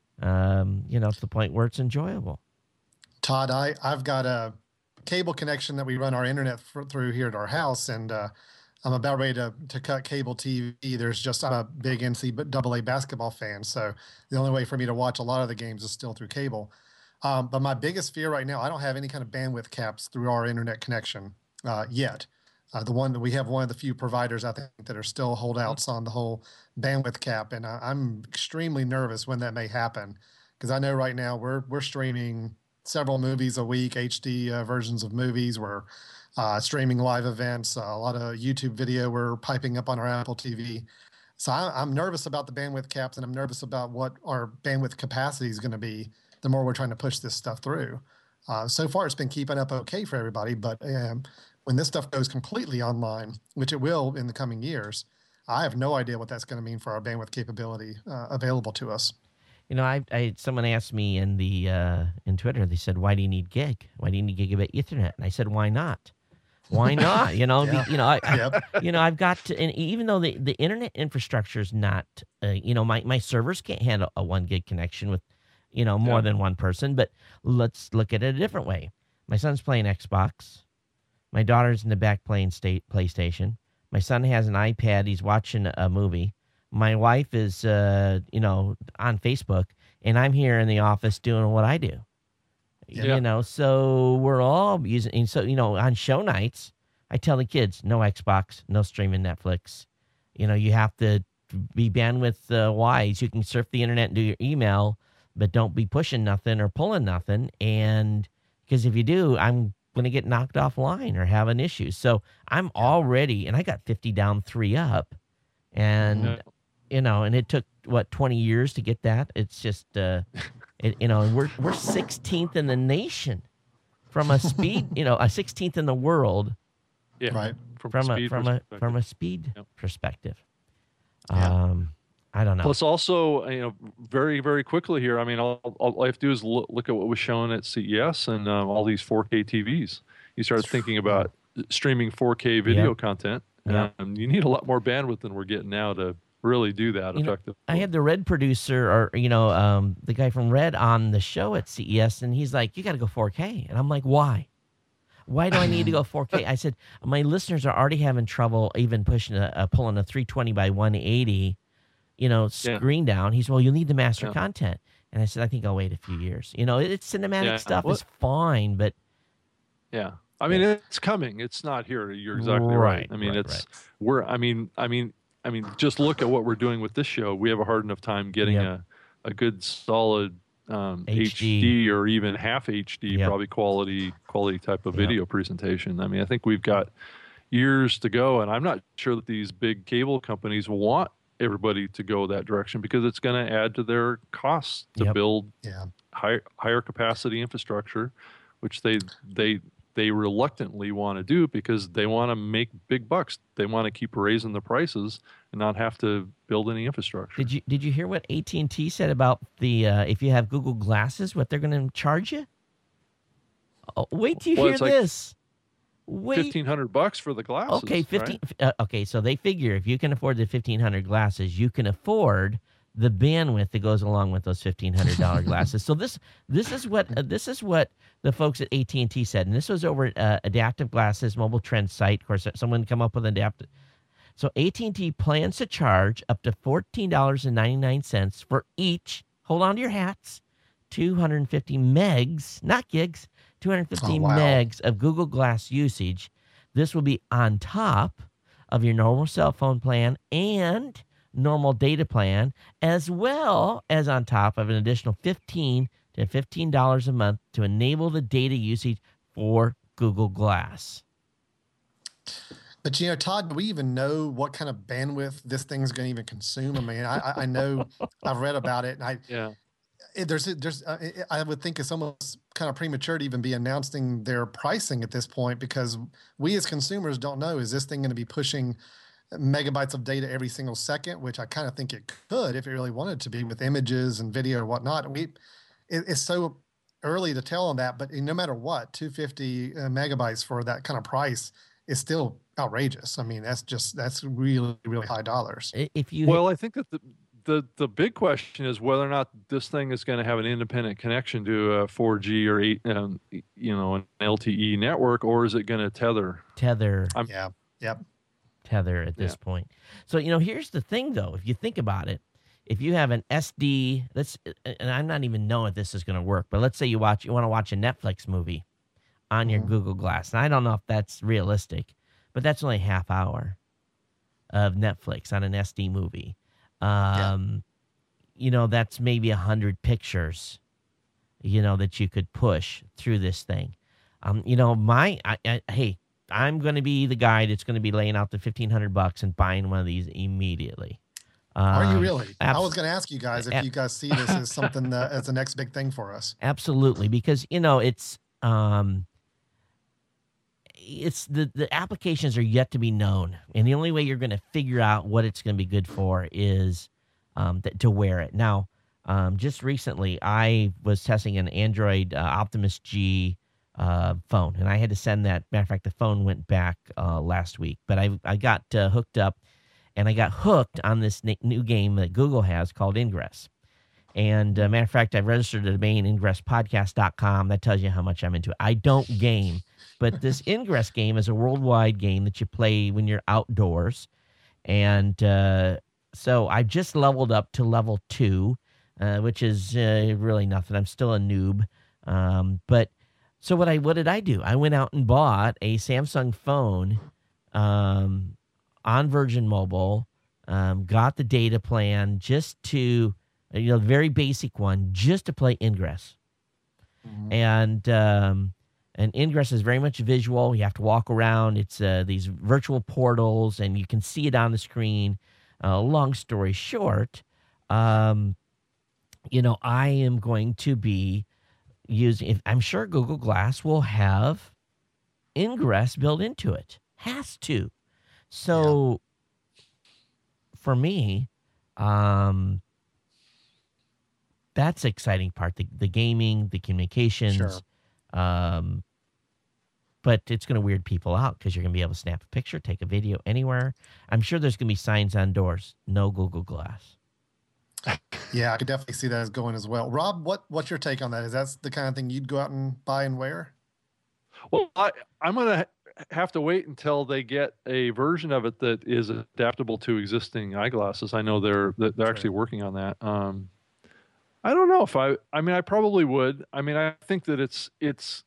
um, you know, to the point where it's enjoyable? Todd, I, I've got a cable connection that we run our internet for, through here at our house, and uh, I'm about ready to, to cut cable T V. There's just, I'm a big N C double A basketball fan, so the only way for me to watch a lot of the games is still through cable. Um, but my biggest fear right now, I don't have any kind of bandwidth caps through our internet connection uh, yet. Uh, the one that we have, one of the few providers I think that are still holdouts on the whole bandwidth cap, and I, I'm extremely nervous when that may happen, because I know right now we're we're streaming several movies a week, H D uh, versions of movies. We're uh, streaming live events, uh, a lot of YouTube video we're piping up on our Apple T V. So I, I'm nervous about the bandwidth caps, and I'm nervous about what our bandwidth capacity is going to be the more we're trying to push this stuff through. Uh, so far, it's been keeping up okay for everybody, but um, when this stuff goes completely online, which it will in the coming years, I have no idea what that's going to mean for our bandwidth capability uh, available to us. You know, I, I someone asked me in the uh, in Twitter. They said, "Why do you need gig? Why do you need gigabit Ethernet?" And I said, "Why not? Why not? You know, Yeah. be, you know, I, Yep. I, you know, I've got to, and even though the, the internet infrastructure is not, uh, you know, my my servers can't handle a one gig connection with, you know, more Yeah. than one person. But let's look at it a different way. My son's playing Xbox. My daughter's in the back playing state PlayStation. My son has an iPad. He's watching a movie. My wife is, uh, you know, on Facebook, and I'm here in the office doing what I do. Yeah. You know, so we're all using. And so, you know, on show nights, I tell the kids, no Xbox, no streaming Netflix. You know, you have to be bandwidth uh, wise. You can surf the internet and do your email, but don't be pushing nothing or pulling nothing. And because if you do, I'm going to get knocked offline or have an issue. So I'm already, and I got fifty down, three up. And, Yeah. you know, and it took, what, twenty years to get that? It's just, uh, it, you know, we're, we're sixteenth in the nation from a speed, you know, a sixteenth in the world Yeah. Right. From, from a, speed from a, perspective. from a speed Yep. perspective. Yeah. Um, I don't know. Plus, also, you know, very, very quickly here. I mean, all, all I have to do is look, look at what was shown at C E S and um, all these four K T Vs. You start thinking about streaming four K video Yeah. content. Yeah. Um, you need a lot more bandwidth than we're getting now to really do that you know, effectively. I had the Red producer, or you know, um, the guy from Red on the show at C E S, and he's like, "You got to go four K," and I'm like, "Why? Why do I need to go four K?" I said, "My listeners are already having trouble even pushing a, a pulling a three twenty by one eighty, you know, screen yeah. down." He said, "Well, you'll need the master yeah. content," and I said, "I think I'll wait a few years. You know, it's cinematic yeah. stuff well, is fine, but yeah." I mean, yeah. it's coming. It's not here. You're exactly right. right. I mean, right, it's right. we're. I mean, I mean, I mean, just look at what we're doing with this show. We have a hard enough time getting yep. a, a good, solid um, H D. H D or even half H D, yep. probably quality, quality type of video yep. presentation. I mean, I think we've got years to go, and I'm not sure that these big cable companies want everybody to go that direction because it's going to add to their costs to yep. build yeah. higher, higher capacity infrastructure, which they they. they reluctantly want to do because they want to make big bucks. They want to keep raising the prices and not have to build any infrastructure. Did you did you hear what A T and T said about the uh, if you have Google Glasses, what they're going to charge you? Oh, wait till you well, hear this. Like wait, fifteen hundred bucks for the glasses. Okay, fifteen. Right? Uh, okay, so they figure if you can afford the fifteen hundred glasses, you can afford the bandwidth that goes along with those fifteen hundred dollar glasses. So this this is what uh, this is what the folks at A T and T said, and this was over at uh, Adaptive Glasses Mobile Trends site. Of course, someone come up with an adaptive. So A T and T plans to charge up to fourteen dollars and ninety-nine cents for each. Hold on to your hats. two hundred fifty megs, not gigs. two hundred fifty oh, wow. megs of Google Glass usage. This will be on top of your normal cell phone plan and normal data plan, as well as on top of an additional fifteen to fifteen dollars a month to enable the data usage for Google Glass. But, you know, Todd, do we even know what kind of bandwidth this thing's going to even consume? I mean, I, I know I've read about it, and I yeah. It, there's there's uh, I would think it's almost kind of premature to even be announcing their pricing at this point, because we as consumers don't know, is this thing going to be pushing megabytes of data every single second, which I kind of think it could if it really wanted to be with images and video or whatnot. We it, it's so early to tell on that, but no matter what, two hundred fifty uh, megabytes for that kind of price is still outrageous. I mean, that's just that's really really high dollars. If you well, I think that the The the big question is whether or not this thing is going to have an independent connection to a four G or eight, um, you know, an L T E network, or is it going to tether? Tether. I'm, yeah. Yep. Tether at this yeah. point. So, you know, here's the thing, though. If you think about it, if you have an S D, let's, and I'm not even knowing if this is going to work, but let's say you watch, you want to watch a Netflix movie on your mm-hmm. Google Glass. And I don't know if that's realistic, but that's only a half hour of Netflix on an S D movie. Um, yeah. You know, that's maybe a hundred pictures, you know, that you could push through this thing. Um, you know, my, I, I, hey, I'm going to be the guy that's going to be laying out the fifteen hundred bucks and buying one of these immediately. Um, Are you really? Abs- I was going to ask you guys if ab- you guys see this as something that as the next big thing for us. Absolutely. Because, you know, it's, um, it's the, the applications are yet to be known. And the only way you're going to figure out what it's going to be good for is um, th- to wear it. Now, um, just recently, I was testing an Android uh, Optimus G uh, phone, and I had to send that. Matter of fact, the phone went back uh, last week, but I, I got uh, hooked up, and I got hooked on this n- new game that Google has called Ingress. And uh, matter of fact, I've registered a domain, ingress podcast dot com. That tells you how much I'm into it. I don't game, but this Ingress game is a worldwide game that you play when you're outdoors. And uh, so I just leveled up to level two, uh, which is uh, really nothing. I'm still a noob. Um, but so what I what did I do? I went out and bought a Samsung phone um, on Virgin Mobile, um, got the data plan just to... you know, the very basic one, just to play Ingress. Mm-hmm. And um, and Ingress is very much visual. You have to walk around. It's uh, these virtual portals, and you can see it on the screen. Uh, long story short, um, you know, I am going to be using, if, I'm sure Google Glass will have Ingress built into it. Has to. So yeah. for me, um, that's the exciting part, the, the gaming, the communications. Sure. Um, but it's going to weird people out because you're going to be able to snap a picture, take a video anywhere. I'm sure there's going to be signs on doors, no Google Glass. Yeah, I could definitely see that as going as well. Rob, what what's your take on that? Is that the kind of thing you'd go out and buy and wear? Well, I, I'm going to have to wait until they get a version of it that is adaptable to existing eyeglasses. I know they're they're sure. actually working on that. Um, I don't know if I. I mean, I probably would. I mean, I think that it's it's.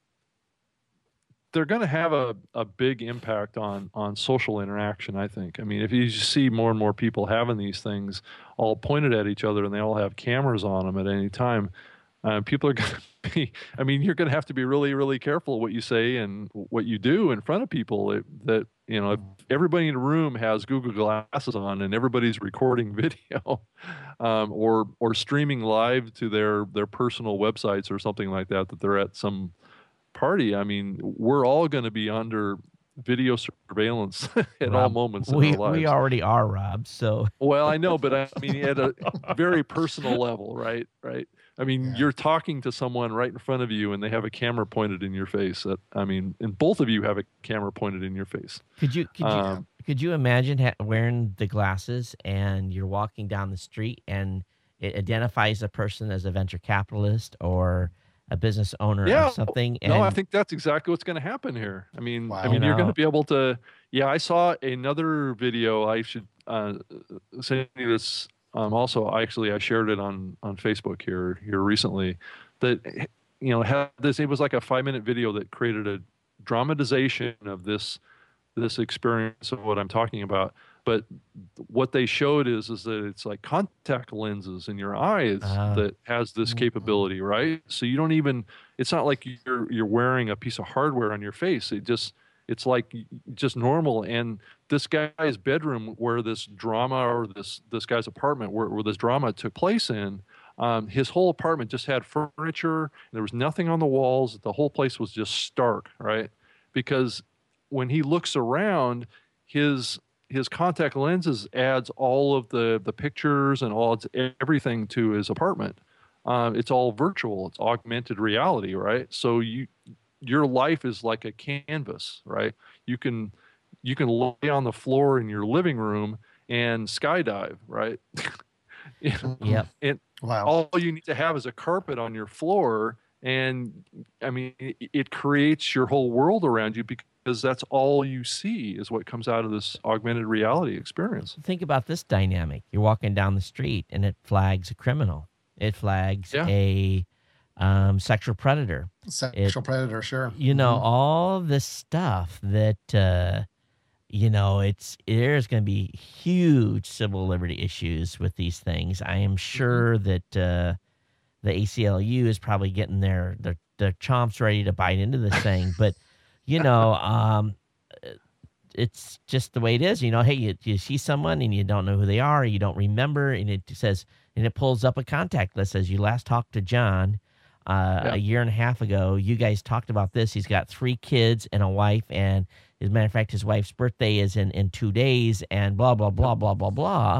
They're going to have a, a big impact on on social interaction, I think. I mean, if you see more and more people having these things all pointed at each other and they all have cameras on them at any time, uh, people are going to be, I mean, you're going to have to be really, really careful what you say and what you do in front of people. It, that, you know, if everybody in the room has Google Glasses on and everybody's recording video um, or or streaming live to their, their personal websites or something like that, that they're at some party, I mean, we're all going to be under video surveillance at Rob, all moments in we, our lives. We already are, Rob. So well, I know, but I mean, at a very personal level, right? Right. I mean, yeah. You're talking to someone right in front of you, and they have a camera pointed in your face. That, I mean, and both of you have a camera pointed in your face. Could you could um, you could you imagine ha- wearing the glasses and you're walking down the street and it identifies a person as a venture capitalist or a business owner yeah. or something? And no, I think that's exactly what's going to happen here. I mean, wow. I mean, you you're know. going to be able to. Yeah, I saw another video. I should uh, send you this. Um, also, I actually I shared it on on Facebook here here recently. That you know had this. It was like a five minute video that created a dramatization of this this experience of what I'm talking about. But what they showed is is that it's like contact lenses in your eyes uh, that has this mm-hmm. capability, right? So you don't even, it's not like you're you're wearing a piece of hardware on your face. It just, it's like just normal. And this guy's bedroom where this drama or this this guy's apartment where, where this drama took place in, um, his whole apartment just had furniture. There was nothing on the walls. The whole place was just stark, right? Because when he looks around, his his contact lenses adds all of the, the pictures and all it's everything to his apartment. Um, it's all virtual. It's augmented reality, right? So you, your life is like a canvas, right? You can, you can lay on the floor in your living room and skydive, right? Yeah. And wow. all you need to have is a carpet on your floor. And I mean, it, it creates your whole world around you because because that's all you see is what comes out of this augmented reality experience. Think about this dynamic. You're walking down the street and it flags a criminal. It flags yeah. a um, sexual predator. Sexual it, predator, sure. You know, mm-hmm. all this stuff that, uh, you know, it's there's going to be huge civil liberty issues with these things. I am sure mm-hmm. that uh, the A C L U is probably getting their, their, their chomps ready to bite into this thing. But you know, um, it's just the way it is. You know, hey, you, you see someone and you don't know who they are, or you don't remember, and it says, and it pulls up a contact list. Says you last talked to John uh, yeah. a year and a half ago. You guys talked about this. He's got three kids and a wife, and as a matter of fact, his wife's birthday is in, in two days, and blah blah blah blah blah blah.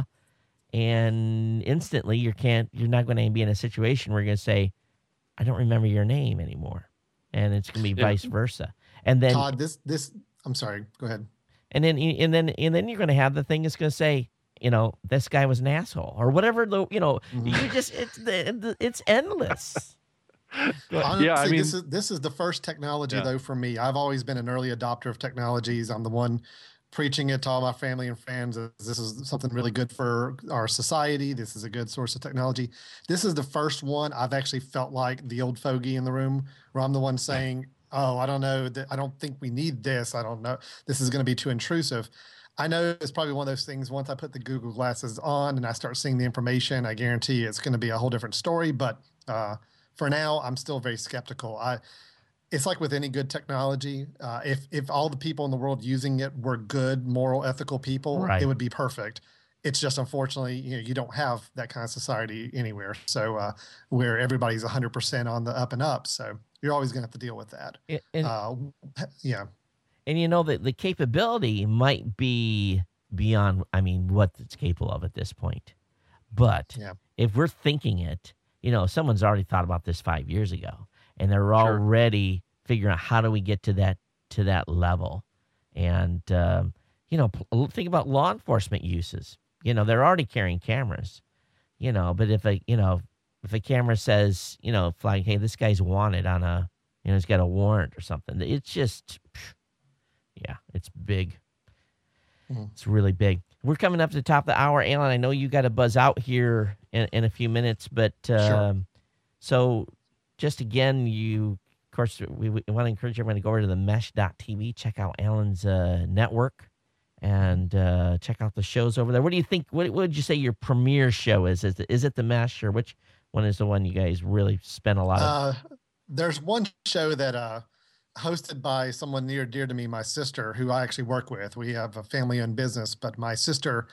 And instantly, you can't. You're not going to be in a situation where you're going to say, "I don't remember your name anymore," and it's going to be yeah. vice versa. And then Todd, this this I'm sorry, go ahead. And then and then and then you're going to have the thing that's going to say, you know, this guy was an asshole or whatever. The you know, mm-hmm. you just it's the it's endless. Honestly, yeah, I mean, this is this is the first technology yeah. though for me. I've always been an early adopter of technologies. I'm the one preaching it to all my family and friends. This is something really good for our society. This is a good source of technology. This is the first one I've actually felt like the old fogey in the room where I'm the one saying, oh, I don't know. I don't think we need this. I don't know. This is going to be too intrusive. I know it's probably one of those things. Once I put the Google Glasses on and I start seeing the information, I guarantee you it's going to be a whole different story. But uh, for now, I'm still very skeptical. I, it's like with any good technology. Uh, if if all the people in the world using it were good, moral, ethical people, right. it would be perfect. It's just unfortunately, you know, you don't have that kind of society anywhere. So uh, where everybody's one hundred percent on the up and up. So you're always going to have to deal with that. And, and, uh, yeah. And you know that the capability might be beyond, I mean, what it's capable of at this point. But yeah. if we're thinking it, you know, someone's already thought about this five years ago, and they're already sure. figuring out how do we get to that to that level. And, um, you know, p- think about law enforcement uses. You know, they're already carrying cameras, you know, but if a, you know, if a camera says, you know, flag, hey, this guy's wanted on a, you know, he's got a warrant or something, it's just, yeah, it's big. Mm-hmm. It's really big. We're coming up to the top of the hour. Alan, I know you got to buzz out here in, in a few minutes, but um, sure. So just again, you, of course, we, we want to encourage everyone to go over to the mesh dot t v, check out Alan's uh, network, and uh, check out the shows over there. What do you think? What, what would you say your premiere show is? Is it, is it the Mesh, or which one is the one you guys really spend a lot of? Uh, there's one show that uh, hosted by someone near dear to me, my sister, who I actually work with. We have a family-owned business, but my sister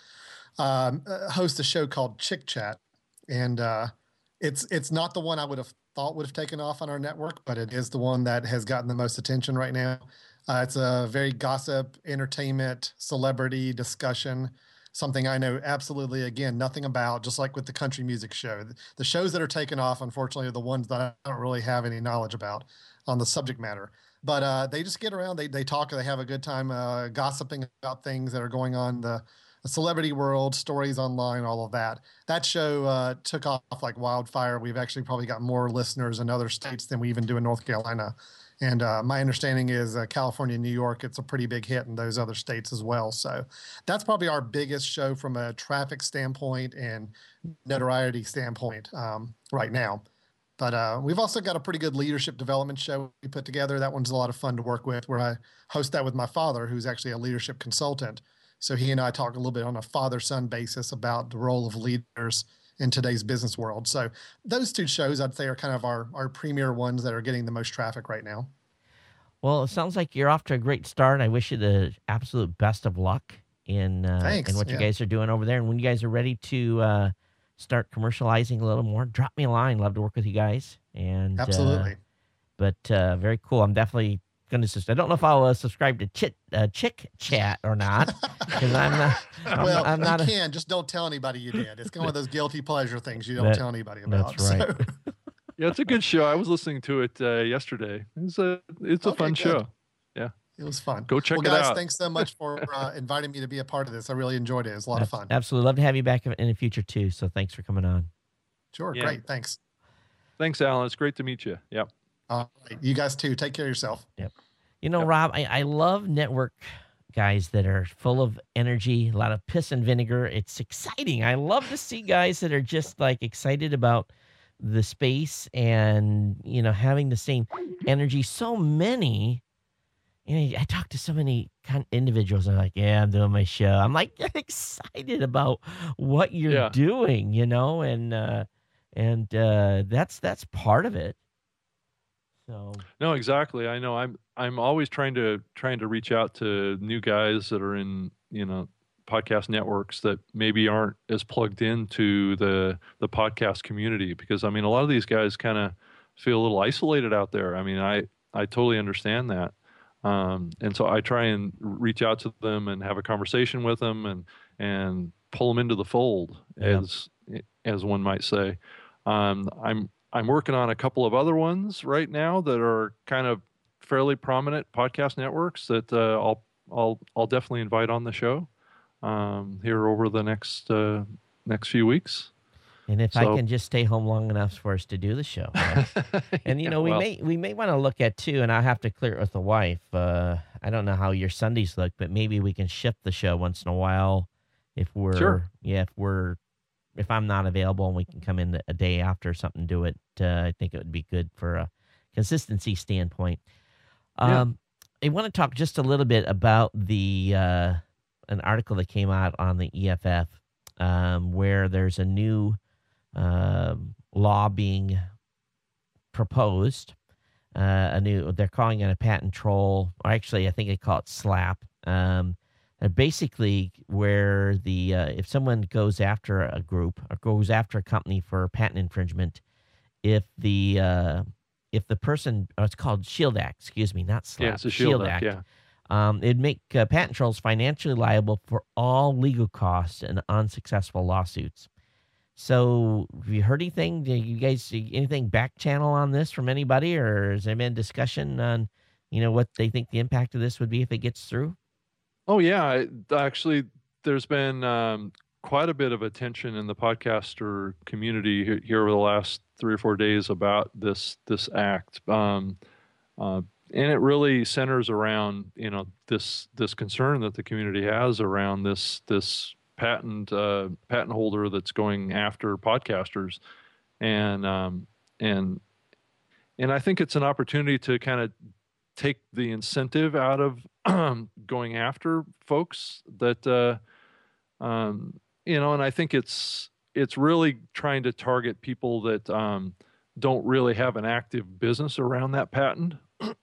um, hosts a show called Chick Chat, and uh, it's it's not the one I would have thought would have taken off on our network, but it is the one that has gotten the most attention right now. Uh, it's a very gossip, entertainment, celebrity discussion, something I know absolutely, again, nothing about, just like with the country music show. The shows that are taken off, unfortunately, are the ones that I don't really have any knowledge about on the subject matter. But uh, they just get around, they they talk, they have a good time uh, gossiping about things that are going on in the, the celebrity world, stories online, all of that. That show uh, took off like wildfire. We've actually probably got more listeners in other states than we even do in North Carolina. And uh, my understanding is uh, California, New York, it's a pretty big hit in those other states as well. So that's probably our biggest show from a traffic standpoint and notoriety standpoint um, right now. But uh, we've also got a pretty good leadership development show we put together. That one's a lot of fun to work with, where I host that with my father, who's actually a leadership consultant. So he and I talk a little bit on a father-son basis about the role of leaders in today's business world. So those two shows, I'd say, are kind of our, our premier ones that are getting the most traffic right now. Well, it sounds like you're off to a great start. I wish you the absolute best of luck in, uh, in what yeah. you guys are doing over there. And when you guys are ready to uh, start commercializing a little more, drop me a line. Love to work with you guys. And absolutely. Uh, but uh, very cool. I'm definitely going to. I don't know if I'll uh, subscribe to Chit, uh, Chick Chat or not, because I'm not. I'm, well, I'm not you a, can just don't tell anybody you did. It's one of those guilty pleasure things you don't that, tell anybody about. That's right. So. Yeah, it's a good show. I was listening to it uh, yesterday. It's a it's a okay, fun good. show. Yeah, it was fun. Go check well, it guys, out. Thanks so much for uh, inviting me to be a part of this. I really enjoyed it. It was a lot That's, of fun. Absolutely, love to have you back in the future too. So thanks for coming on. Sure, yeah. Great. Thanks. Thanks, Alan. It's great to meet you. Yep. All right, you guys too. Take care of yourself. Yep. You know, yep. Rob, I, I love network guys that are full of energy, a lot of piss and vinegar. It's exciting. I love to see guys that are just like excited about the space and, you know, having the same energy. So many, you know, I talk to so many kind of individuals. I'm like, yeah, I'm doing my show. I'm like, get excited about what you're yeah. doing, you know, and, uh, and, uh, that's, that's part of it. So. No, exactly. I know I'm, I'm always trying to, trying to reach out to new guys that are in, you know, podcast networks that maybe aren't as plugged into the the podcast community, because I mean a lot of these guys kind of feel a little isolated out there. I mean I I totally understand that, um, and so I try and reach out to them and have a conversation with them and and pull them into the fold, yeah. as as one might say. Um, I'm I'm working on a couple of other ones right now that are kind of fairly prominent podcast networks that uh, I'll I'll I'll definitely invite on the show um here over the next uh next few weeks. And if so, I can just stay home long enough for us to do the show. Right? And you know, we well, may we may want to look at too, and I'll have to clear it with the wife. Uh I don't know how your Sundays look, but maybe we can shift the show once in a while if we're sure. yeah, if we're if I'm not available and we can come in a day after or something, do it. Uh, I think it would be good for a consistency standpoint. Um yeah. I want to talk just a little bit about the uh an article that came out on the E F F um, where there's a new uh, law being proposed, uh, a new, they're calling it a patent troll, or actually I think they call it SLAPP. Um, basically where the, uh, if someone goes after a group or goes after a company for patent infringement, if the, uh, if the person, oh, it's called SHIELD Act, excuse me, not SLAPP, yeah, it's a SHIELD, SHIELD Act, Act. Yeah. Um, it'd make uh, patent trolls financially liable for all legal costs and unsuccessful lawsuits. So, have you heard anything? Do you guys see anything back channel on this from anybody, or has there been discussion on you know, what they think the impact of this would be if it gets through? Oh yeah, actually, there's been um, quite a bit of attention in the podcaster community here, here over the last three or four days about this this act, um, uh, and it really centers around you know this this concern that the community has around this this patent uh, patent holder that's going after podcasters, and um, and and I think it's an opportunity to kind of take the incentive out of going after folks that uh, um, you know, and I think it's it's really trying to target people that um, don't really have an active business around that patent.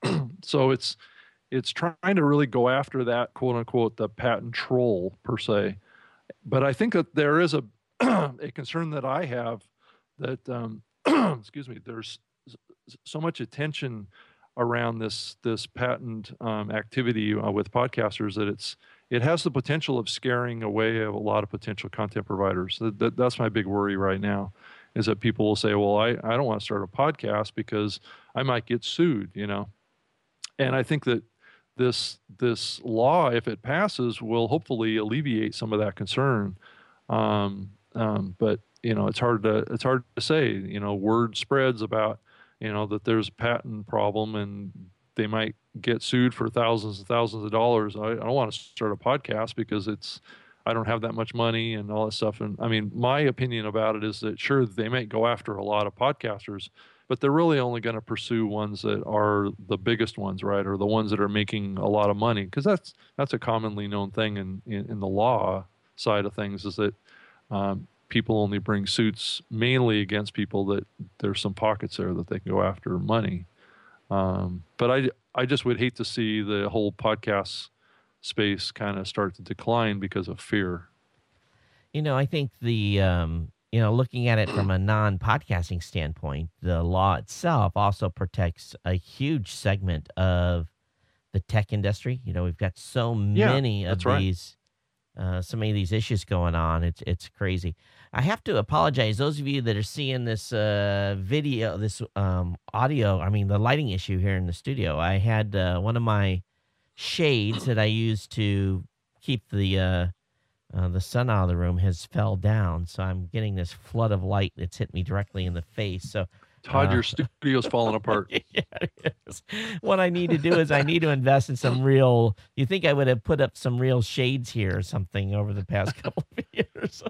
So it's it's trying to really go after that quote unquote the patent troll per se. But I think that there is a a concern that I have that um, excuse me, there's so much attention around this this patent um, activity uh, with podcasters that it's it has the potential of scaring away a lot of potential content providers. That, that, that's my big worry right now, is that people will say, well, I, I don't want to start a podcast because I might get sued, you know. And I think that this this law, if it passes, will hopefully alleviate some of that concern. Um, um, but you know, it's hard to it's hard to say. You know, word spreads about you know that there's a patent problem and they might get sued for thousands and thousands of dollars. I, I don't want to start a podcast because it's I don't have that much money and all that stuff. And I mean, my opinion about it is that sure, they may go after a lot of podcasters, but they're really only going to pursue ones that are the biggest ones, right? Or the ones that are making a lot of money. Because that's that's a commonly known thing in, in, in the law side of things, is that um, people only bring suits mainly against people that there's some pockets there that they can go after money. Um, but I, I just would hate to see the whole podcast space kind of start to decline because of fear. You know, I think the, um, you know, looking at it from a non-podcasting standpoint, the law itself also protects a huge segment of the tech industry. You know, we've got so Yeah, many of that's right. these, uh, so many of these issues going on. It's it's crazy. I have to apologize. Those of you that are seeing this uh, video, this um, audio, I mean, the lighting issue here in the studio. I had uh, one of my shades that I use to keep the uh, uh, the sun out of the room has fell down, so I'm getting this flood of light that's hit me directly in the face. So, Todd, uh, your studio's falling apart. yeah, it is. What I need to do is I need to invest in some real. You think I would have put up some real shades here or something over the past couple of years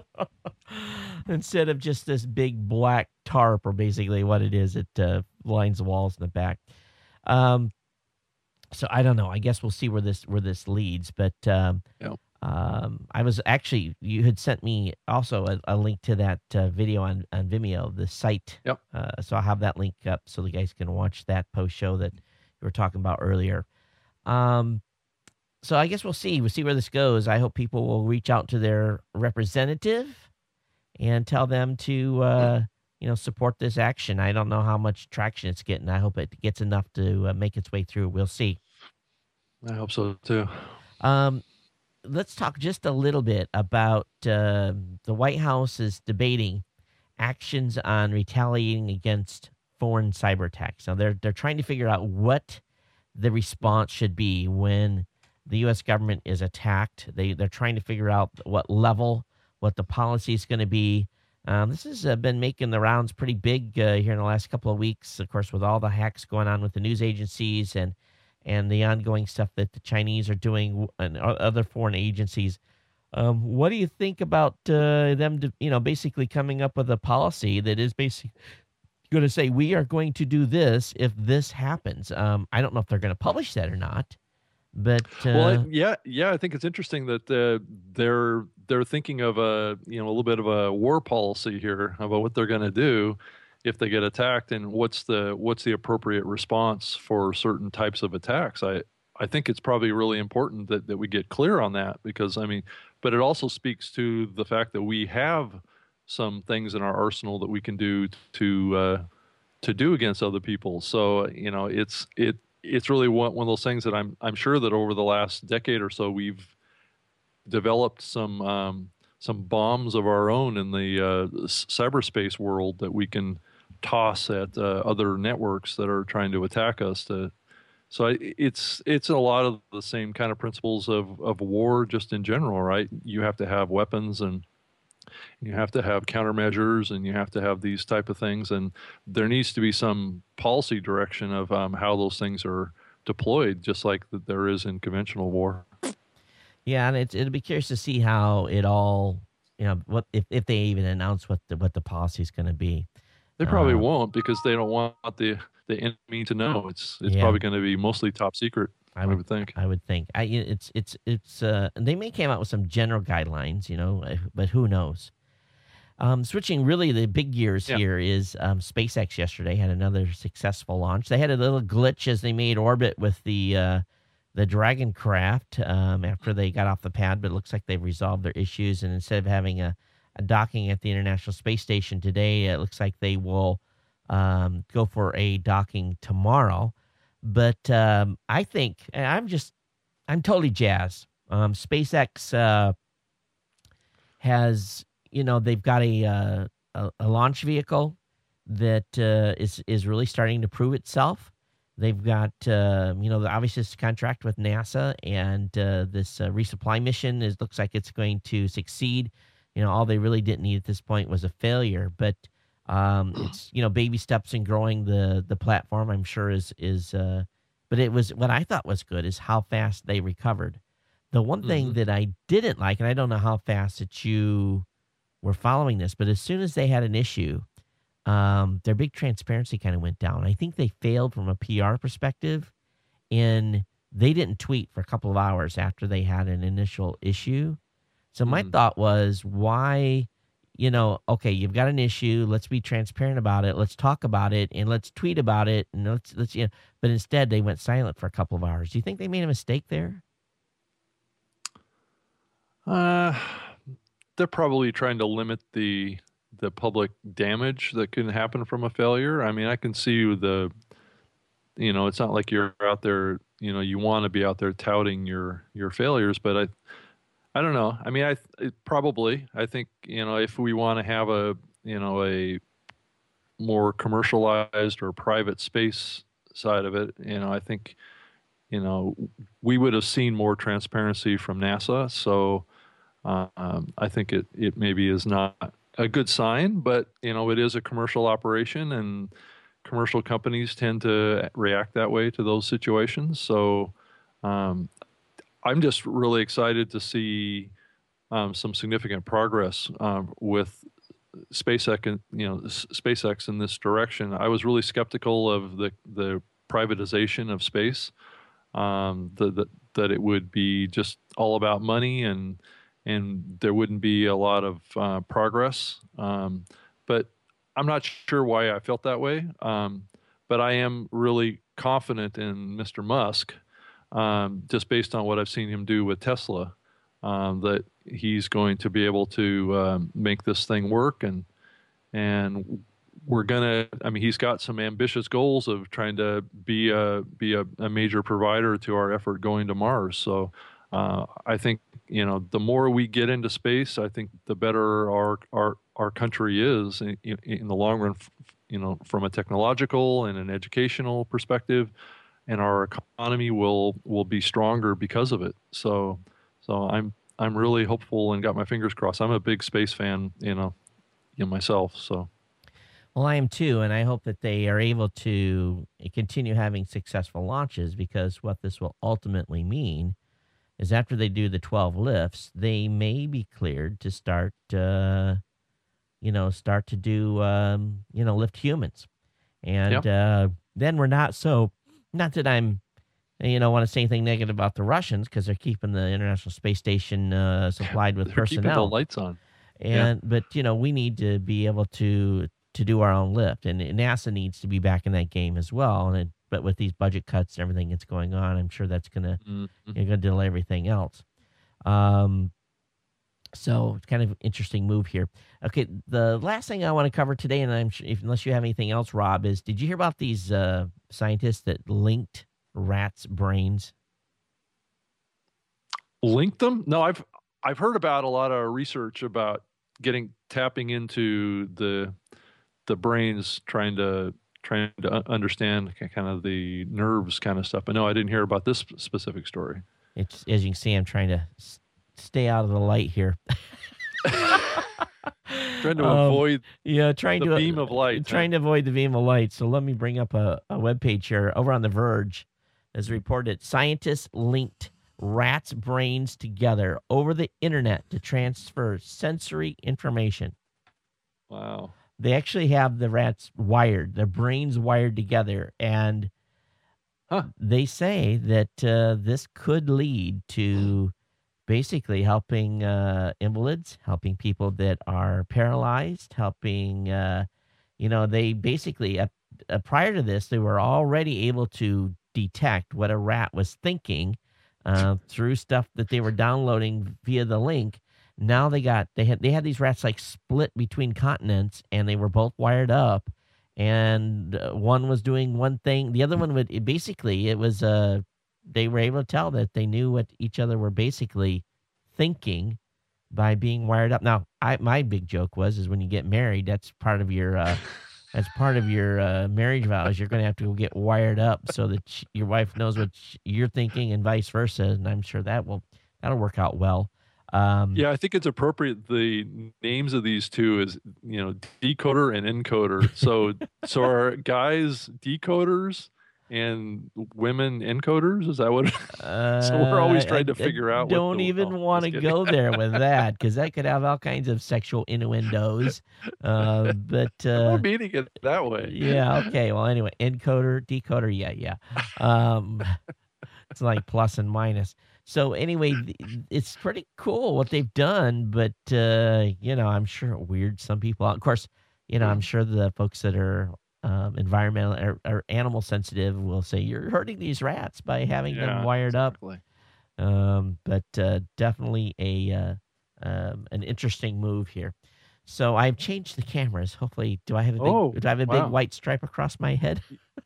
instead of just this big black tarp, or basically what it is. It uh, lines the walls in the back. Um, so I don't know. I guess we'll see where this where this leads. But um, Yeah. um, I was actually you had sent me also a, a link to that uh, video on, on Vimeo, the site. Yep. Uh, so I'll have that link up so the guys can watch that post show that you were talking about earlier. Um, so I guess we'll see. We'll see where this goes. I hope people will reach out to their representative and tell them to uh, you know support this action. I don't know how much traction it's getting. I hope it gets enough to uh, make its way through. We'll see. I hope so too. Um, let's talk just a little bit about uh, the White House is debating actions on retaliating against foreign cyber attacks. Now they're they're trying to figure out what the response should be when the U S government is attacked. They they're trying to figure out what level, what the policy is going to be. Um, this has uh, been making the rounds pretty big uh, here in the last couple of weeks, of course, with all the hacks going on with the news agencies and and the ongoing stuff that the Chinese are doing and other foreign agencies. Um, what do you think about uh, them, to, you know, basically coming up with a policy that is basically going to say, we are going to do this if this happens? Um, I don't know if they're going to publish that or not, but uh, well, I, yeah, yeah, I think it's interesting that uh, they're they're thinking of a you know a little bit of a war policy here about what they're going to do if they get attacked and what's the what's the appropriate response for certain types of attacks. I I think it's probably really important that that we get clear on that, because I mean, but it also speaks to the fact that we have some things in our arsenal that we can do to uh, to do against other people. So you know, it's it. It's really one, one of those things that I'm I'm sure that over the last decade or so we've developed some um, some bombs of our own in the uh, cyberspace world that we can toss at uh, other networks that are trying to attack us to So I, it's it's a lot of the same kind of principles of of war, just in general, right? You have to have weapons, and you have to have countermeasures, and you have to have these type of things, and there needs to be some policy direction of um, how those things are deployed, just like that there is in conventional war. Yeah, and it's, it'll be curious to see how it all, you know, what if, if they even announce what the what the policy is going to be. They probably Uh, won't, because they don't want the the enemy to know. It's it's Yeah. probably going to be mostly top secret. I I would, would think. I would think. I you know, it's it's it's uh they may came out with some general guidelines, you know, uh, but who knows? Um, switching really the big gears Yeah. here is um, SpaceX yesterday had another successful launch. They had a little glitch as they made orbit with the uh, the Dragon craft um, after they got off the pad, but it looks like they've resolved their issues. And instead of having a, a docking at the International Space Station today, it looks like they will um, go for a docking tomorrow. But um, I think and I'm just I'm totally jazzed. Um, SpaceX uh, has, you know, they've got a uh, a, a launch vehicle that uh, is is really starting to prove itself. They've got, uh, you know, the obviously this contract with NASA, and uh, this uh, resupply mission is looks like it's going to succeed. You know, all they really didn't need at this point was a failure, but um, it's, you know, baby steps in growing the the platform. I'm sure is is, uh, but it was what I thought was good is how fast they recovered. The one thing Mhm. that I didn't like, and I don't know how fast that you were following this, but as soon as they had an issue, um, their big transparency kind of went down. I think they failed from a P R perspective, and they didn't tweet for a couple of hours after they had an initial issue. So my Mhm. thought was, why, you know, okay, you've got an issue. Let's be transparent about it. Let's talk about it, and let's tweet about it, and let's let's you know. But instead, they went silent for a couple of hours. Do you think they made a mistake there? Uh, they're probably trying to limit the the public damage that can happen from a failure. I mean, I can see the, you know, it's not like you're out there, you know, you want to be out there touting your your failures, but I I don't know. I mean, I it, probably I think, you know, if we want to have a, you know, a more commercialized or private space side of it, you know, I think, you know, we would have seen more transparency from NASA. So um, I think it it maybe is not a good sign, but you know, it is a commercial operation, and commercial companies tend to react that way to those situations. So um, I'm just really excited to see um, some significant progress um, with SpaceX, and you know, S- SpaceX in this direction. I was really skeptical of the the privatization of space, um, the, the, that it would be just all about money, and and there wouldn't be a lot of uh, progress. Um, but I'm not sure why I felt that way. Um, but I am really confident in Mister Musk, um, just based on what I've seen him do with Tesla, um, that he's going to be able to um, make this thing work, and and we're gonna. I mean, he's got some ambitious goals of trying to be a be a, a major provider to our effort going to Mars. So, uh, I think, you know, the more we get into space, I think the better our our our country is in, in the long run. You know, from a technological and an educational perspective, and our economy will will be stronger because of it. So, so I'm I'm really hopeful and got my fingers crossed. I'm a big space fan, you know, you know myself. So. Well, I am too, and I hope that they are able to continue having successful launches, because what this will ultimately mean is after they do the twelve lifts, they may be cleared to start, uh, you know, start to do, um, you know, lift humans. Yeah. And uh, then we're not so, not that I'm, you know, want to say anything negative about the Russians, because they're keeping the International Space Station uh, supplied with They're keeping the personnel. lights on. Yeah. And but you know, we need to be able to to do our own lift, and NASA needs to be back in that game as well. And it, but with these budget cuts and everything that's going on, I'm sure that's gonna Mhm. you're gonna delay everything else. Um, so it's kind of an interesting move here. Okay, the last thing I want to cover today, and I'm sure if, unless you have anything else, Rob, is did you hear about these uh, scientists that linked rats' brains? Link them? No, I've I've heard about a lot of research about getting tapping into the the brains, trying to trying to u- understand k- kind of the nerves kind of stuff. But no, I didn't hear about this specific story. It's, as you can see, I'm trying to s- stay out of the light here. Trying to Um, avoid yeah, trying the to beam of light, huh? trying to avoid the beam of light. So let me bring up a, a web page here over on The Verge. As reported, scientists linked rats' brains together over the internet to transfer sensory information. Wow. They actually have the rats wired, their brains wired together, and Huh. they say that uh, this could lead to basically helping uh, invalids, helping people that are paralyzed, helping, uh, you know, they basically, uh, uh, prior to this, they were already able to detect what a rat was thinking uh, through stuff that they were downloading via the link. Now they got, they had, they had these rats like split between continents, and they were both wired up. And uh, one was doing one thing, the other one would, it basically, it was, uh, they were able to tell that they knew what each other were basically thinking by being wired up. Now, I my big joke was is when you get married, that's part of your uh, that's part of your uh, marriage vows. You're going to have to go get wired up so that sh- your wife knows what sh- you're thinking and vice versa. And I'm sure that will that'll work out well. Um, Yeah, I think it's appropriate. The names of these two is, you know, decoder and encoder. So, so are guys decoders and women encoders? Is that what? Uh, So we're always I, trying to I figure out what don't the. even Oh, want to just kidding. go there with that because that could have all kinds of sexual innuendos. Uh, but I'm uh, not meaning it that way. yeah, okay. Well, anyway, encoder, decoder, yeah, yeah. Um, it's like plus and minus. So anyway, th- it's pretty cool what they've done, but uh, you know, I'm sure it weird some people out. Of course, you know, I'm sure the folks that are um, environmental or, or animal sensitive will say you're hurting these rats by having them Yeah, wired up. exactly. Um, but uh, definitely a uh, um, an interesting move here. So I've changed the cameras. Hopefully, do I have a big Oh, do I have a big wow. white stripe across my head?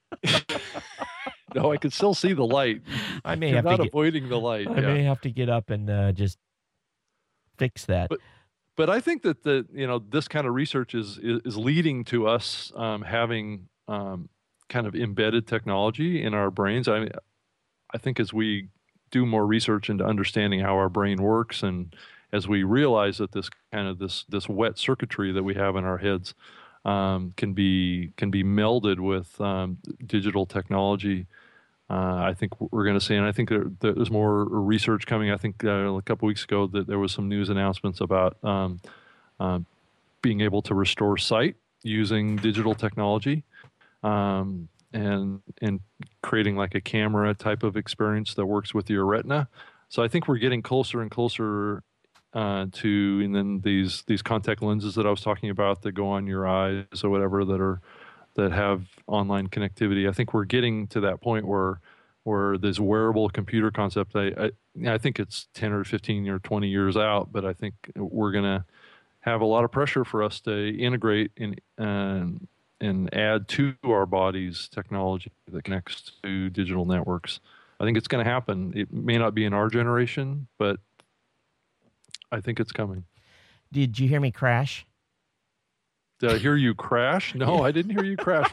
No, I can still see the light. I may You're have not to get avoiding the light. I Yeah. may have to get up and uh, just fix that. But but I think that the you know this kind of research is is, is leading to us um, having um, kind of embedded technology in our brains. I I think as we do more research into understanding how our brain works, and as we realize that this kind of this this wet circuitry that we have in our heads um, can be can be melded with um, digital technology. Uh, I think we're going to see, and I think there, there's more research coming. I think uh, a couple weeks ago that there was some news announcements about um, uh, being able to restore sight using digital technology, um, and and creating like a camera type of experience that works with your retina. So I think we're getting closer and closer uh, to, and then these these contact lenses that I was talking about that go on your eyes or whatever that are that have online connectivity. I think we're getting to that point where where this wearable computer concept, I, I, I think it's ten or fifteen or twenty years out, but I think we're going to have a lot of pressure for us to integrate and, and, and add to our bodies technology that connects to digital networks. I think it's going to happen. It may not be in our generation, but I think it's coming. Did you hear me crash? Did I hear you crash? No, I didn't hear you crash.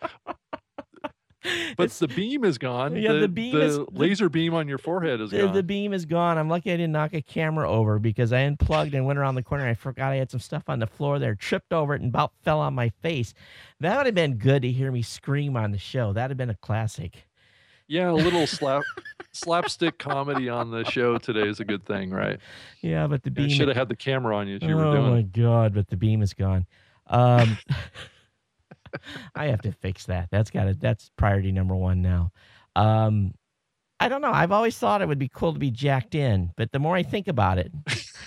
But It's- the beam is gone. Yeah, the, the beam the is- the- laser beam on your forehead is The, gone. the beam is gone. I'm lucky I didn't knock a camera over because I unplugged and went around the corner. I forgot I had some stuff on the floor there, tripped over it, and about fell on my face. That would have been good to hear me scream on the show. That would have been a classic. Yeah, a little slap slapstick comedy on the show today is a good thing, right? Yeah, but the You beam. should have had the camera on you as you oh were doing my it. god! But the beam is gone. Um, I have to fix that. That's got to. That's priority number one now. Um, I don't know. I've always thought it would be cool to be jacked in, but the more I think about it,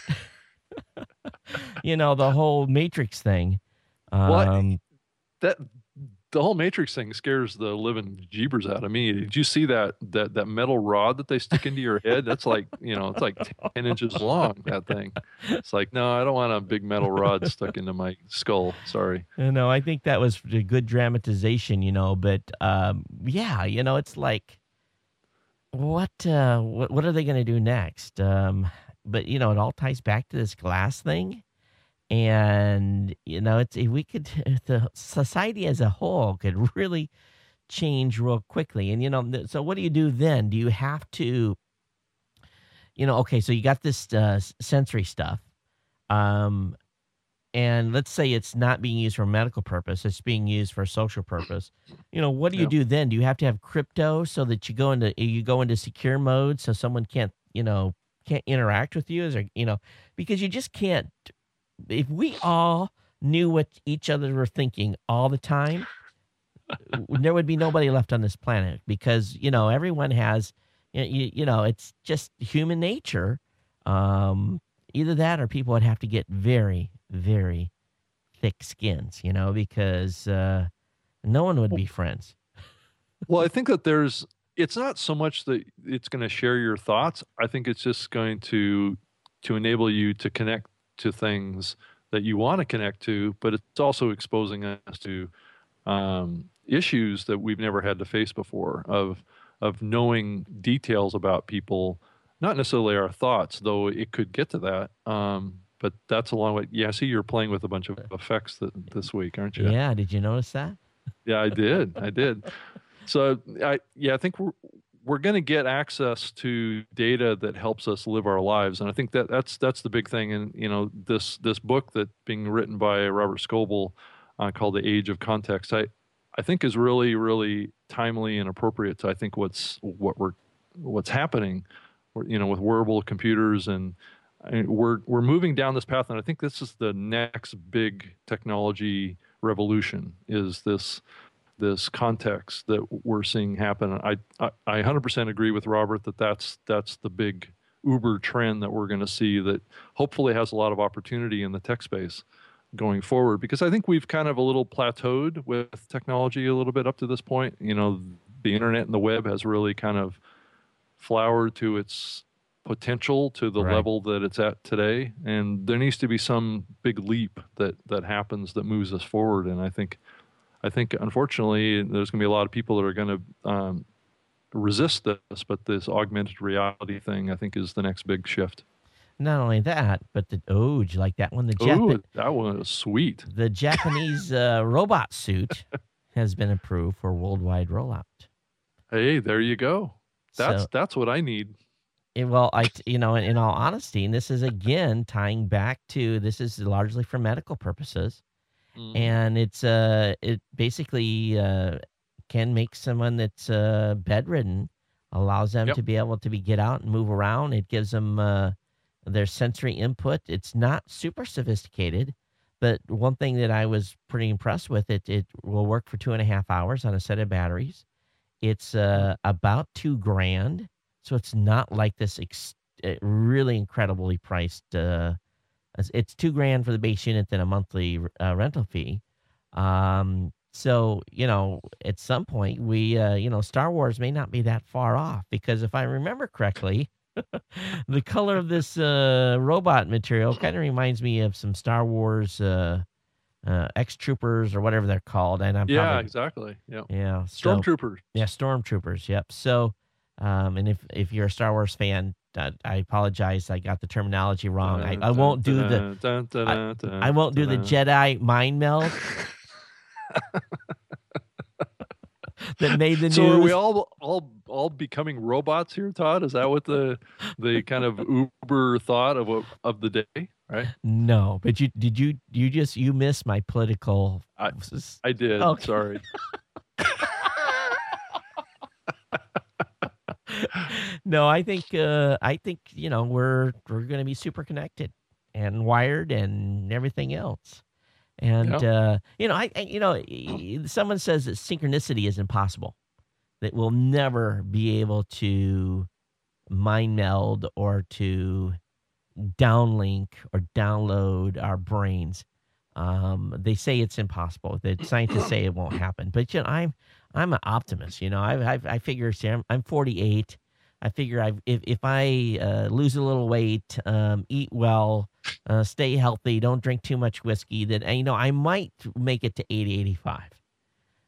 you know, the whole Matrix thing. Um, Well, that the whole Matrix thing scares the living jeebers out of me. Did you see that that that metal rod that they stick into your head? That's like, you know, it's like ten inches long, that thing. It's like, no, I don't want a big metal rod stuck into my skull. Sorry. You know, I think that was a good dramatization, you know, but um, yeah, you know, it's like, what, uh, what, what are they going to do next? Um, but you know, it all ties back to this glass thing, And, you know, it's we could the society as a whole could really change real quickly. And, you know, th- so what do you do then? Do you have to, you know, okay, so you got this uh, s- sensory stuff. Um, and let's say it's not being used for a medical purpose, it's being used for a social purpose. You know, what do you Yeah. do then? Do you have to have crypto so that you go into you go into secure mode so someone can't, you know, can't interact with you? Is there, you know, because you just can't if we all knew what each other were thinking all the time, w- there would be nobody left on this planet because, you know, everyone has, you, you, you know, it's just human nature. Um, either that or people would have to get very, very thick skins, you know, because uh, no one would be friends. Well, I think that there's, it's not so much that it's going to share your thoughts. I think it's just going to, to enable you to connect to things that you want to connect to, but it's also exposing us to um, issues that we've never had to face before of, of knowing details about people, not necessarily our thoughts, though it could get to that. Um, but that's a long way. Yeah, I see you're playing with a bunch of effects that, this week, aren't you? Yeah, did you notice that? Yeah, I did. I did. So I yeah, I think we're we're going to get access to data that helps us live our lives, and I think that that's that's the big thing. And you know, this this book that being written by Robert Scoble uh, called The Age of Context, I I think is really really timely and appropriate to I think what's what we're what's happening, you know, with wearable computers and. and we're we're moving down this path, and I think this is the next big technology revolution. Is this this context that we're seeing happen? I, I I one hundred percent agree with Robert that that's that's the big Uber trend that we're going to see that hopefully has a lot of opportunity in the tech space going forward, because I think we've kind of a little plateaued with technology a little bit up to this point. You know, the internet and the web has really kind of flowered to its potential to the Right. level that it's at today, and there needs to be some big leap that that happens that moves us forward. And I think I think, unfortunately, there's going to be a lot of people that are going to um, resist this, but this augmented reality thing, I think, is the next big shift. Not only that, but the oh, did you like that one? The Oh, Jap- that one was sweet. the Japanese uh, robot suit has been approved for worldwide rollout. Hey, there you go. That's So, that's what I need. it, well, I, t- you know, in, in all honesty, and this is again tying back to this is largely for medical purposes, Mhm. and it's uh, it basically uh, can make someone that's uh, bedridden, allows them Yep. to be able to be get out and move around. It gives them uh, their sensory input. It's not super sophisticated, but one thing that I was pretty impressed with it, it will work for two and a half hours on a set of batteries. It's uh, about two grand, so it's not like this ex- uh, really incredibly priced. Uh, it's it's two grand for the base unit, then a monthly uh, rental fee. Um, so you know, at some point, we uh, you know, Star Wars may not be that far off because if I remember correctly, the color of this uh, robot material kind of reminds me of some Star Wars uh, uh, X Troopers or whatever they're called, and I'm Yeah, probably exactly. Yeah. yeah, so Stormtroopers. yeah, stormtroopers. Yep. So, um, and if if you're a Star Wars fan, uh, I apologize. I got the terminology wrong. I, I won't do the I, I won't do the Jedi mind meld that made the So news. are we all all all becoming robots here, Todd? Is that what the the kind of Uber thought of what, of the day, right? No, but you did you you just you missed my political. I- I did. Okay. Sorry. No, I think uh, I think you know we're we're going to be super connected and wired and everything else. And Yeah. uh, you know, I, I you know, y- someone says that synchronicity is impossible. That we'll never be able to mind meld or to downlink or download our brains. Um, they say it's impossible. The scientists say it won't happen. But you know, I'm I'm an optimist. You know, I I, I figure see, I'm, I'm forty-eight. I figure I if if I uh, lose a little weight, um, eat well, uh, stay healthy, don't drink too much whiskey, that uh, you know I might make it to eighty, eighty-five.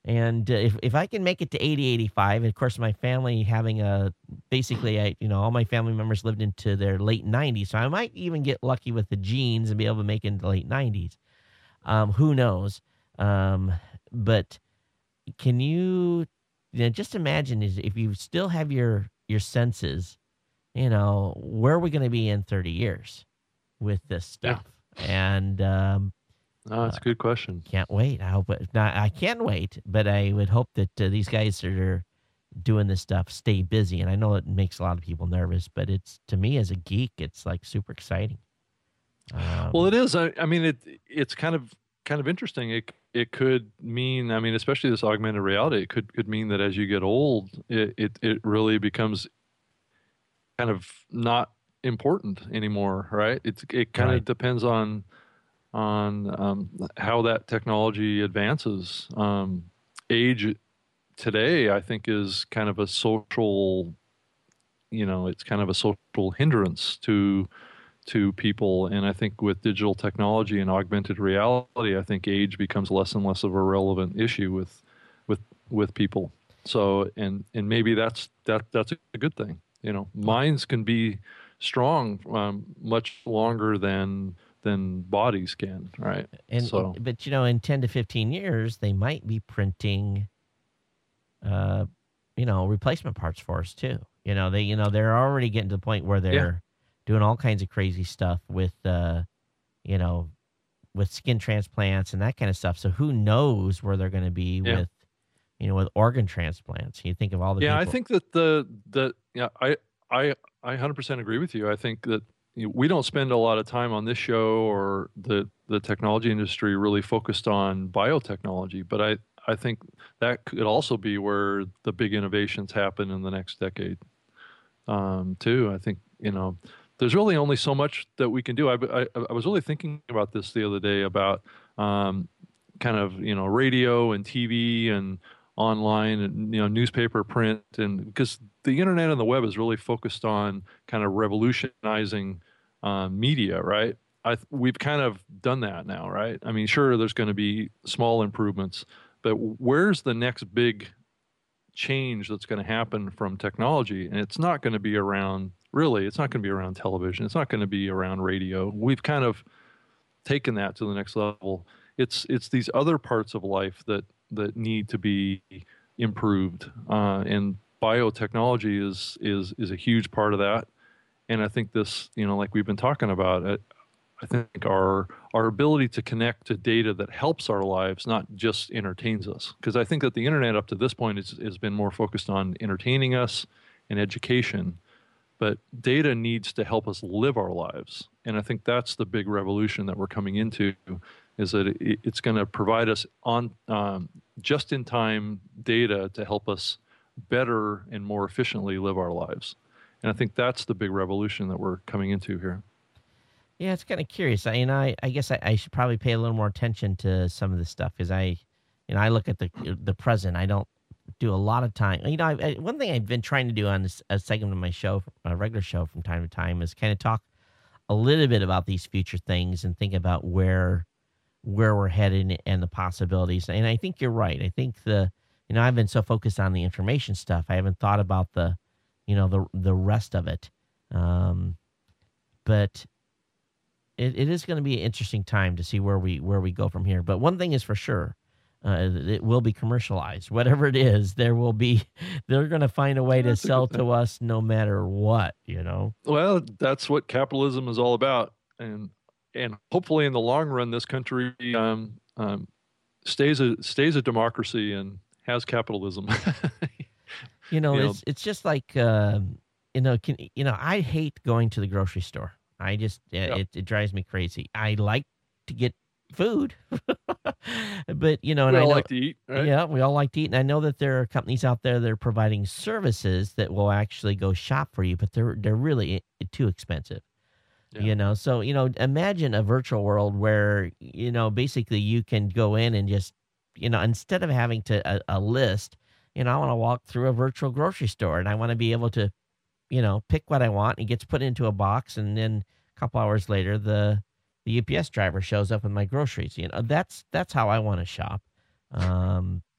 And uh, if if I can make it to eighty, eighty-five, and of course my family having a basically, I you know all my family members lived into their late nineties, so I might even get lucky with the genes and be able to make it into the late nineties. Um, who knows? Um, but can you, you know, just imagine is if you still have your your senses, you know, where are we going to be in thirty years with this stuff? Yeah. And um, no, that's a good question. Can't wait. I hope it, not, I can't wait, but I would hope that uh, these guys that are doing this stuff stay busy. And I know it makes a lot of people nervous, but it's, to me as a geek, it's like super exciting. Um, well, it is. I, I mean, it it's kind of kind of interesting. It it could mean, I mean, especially this augmented reality, it could could mean that as you get old, it it, it really becomes kind of not important anymore, right? It's it kind Right. of depends on on um, how that technology advances. Um, age today, I think, is kind of a social, you know, it's kind of a social hindrance to to people. And I think with digital technology and augmented reality, I think age becomes less and less of a relevant issue with with with people. So and and maybe that's that that's a good thing. You know, minds can be strong um, much longer than than bodies can, right? And, so, and but you know, in ten to fifteen years, they might be printing, uh, you know, replacement parts for us too. You know, they you know they're already getting to the point where they're yeah. doing all kinds of crazy stuff with, uh, you know, with skin transplants and that kind of stuff. So who knows where they're going to be yeah. with, you know, with organ transplants. You think of all the yeah. people. I think that the the yeah I I I one hundred percent agree with you. I think that you know, we don't spend a lot of time on this show or the the technology industry really focused on biotechnology, but I I think that could also be where the big innovations happen in the next decade um, too. I think you know. There's really only so much that we can do. I, I, I was really thinking about this the other day about um, kind of, you know, radio and T V and online and, you know, newspaper, print, and because the internet and the web is really focused on kind of revolutionizing uh, media, right? I, we've kind of done that now, right? I mean, sure, there's going to be small improvements, but where's the next big change that's going to happen from technology? And it's not going to be around Really, it's not going to be around television. It's not going to be around radio. We've kind of taken that to the next level. It's it's these other parts of life that that need to be improved, uh, and biotechnology is is is a huge part of that. And I think this, you know, like we've been talking about, it, I think our our ability to connect to data that helps our lives, not just entertains us. Because I think that the internet up to this point is, has been more focused on entertaining us and education. But data needs to help us live our lives. And I think that's the big revolution that we're coming into, is that it, it's going to provide us on um, just-in-time data to help us better and more efficiently live our lives. And I think that's the big revolution that we're coming into here. Yeah, it's kind of curious. I, you know, I, I guess I, I should probably pay a little more attention to some of this stuff because I, you know, I look at the the present. I don't do a lot of time. You know, I, I, one thing I've been trying to do on this a segment of my show, a regular show from time to time, is kind of talk a little bit about these future things and think about where where we're headed and the possibilities. And I think you're right. I think the, you know, I've been so focused on the information stuff, I haven't thought about the, you know, the the rest of it. Um, but it, it is going to be an interesting time to see where we where we go from here. But one thing is for sure. Uh, it will be commercialized. Whatever it is, there will be. They're going to find a way to that's sell to us no matter what. You know. Well, that's what capitalism is all about, and and hopefully in the long run, this country um, um, stays a stays a democracy and has capitalism. you know, you it's know. it's just like uh, you know, can, you know, I hate going to the grocery store. I just Yep. it, it drives me crazy. I like to get food, but you know, and We I all know, like to eat, right? yeah, we all like to eat, and I know that there are companies out there that are providing services that will actually go shop for you, but they're they're really too expensive. Yeah. You know, so you know, imagine a virtual world where you know basically you can go in and just you know instead of having to a, a list, you know, I want to walk through a virtual grocery store and I want to be able to, you know, pick what I want. It gets put into a box, and then a couple hours later, the the U P S driver shows up with my groceries. You know, that's that's how I want to shop. Um,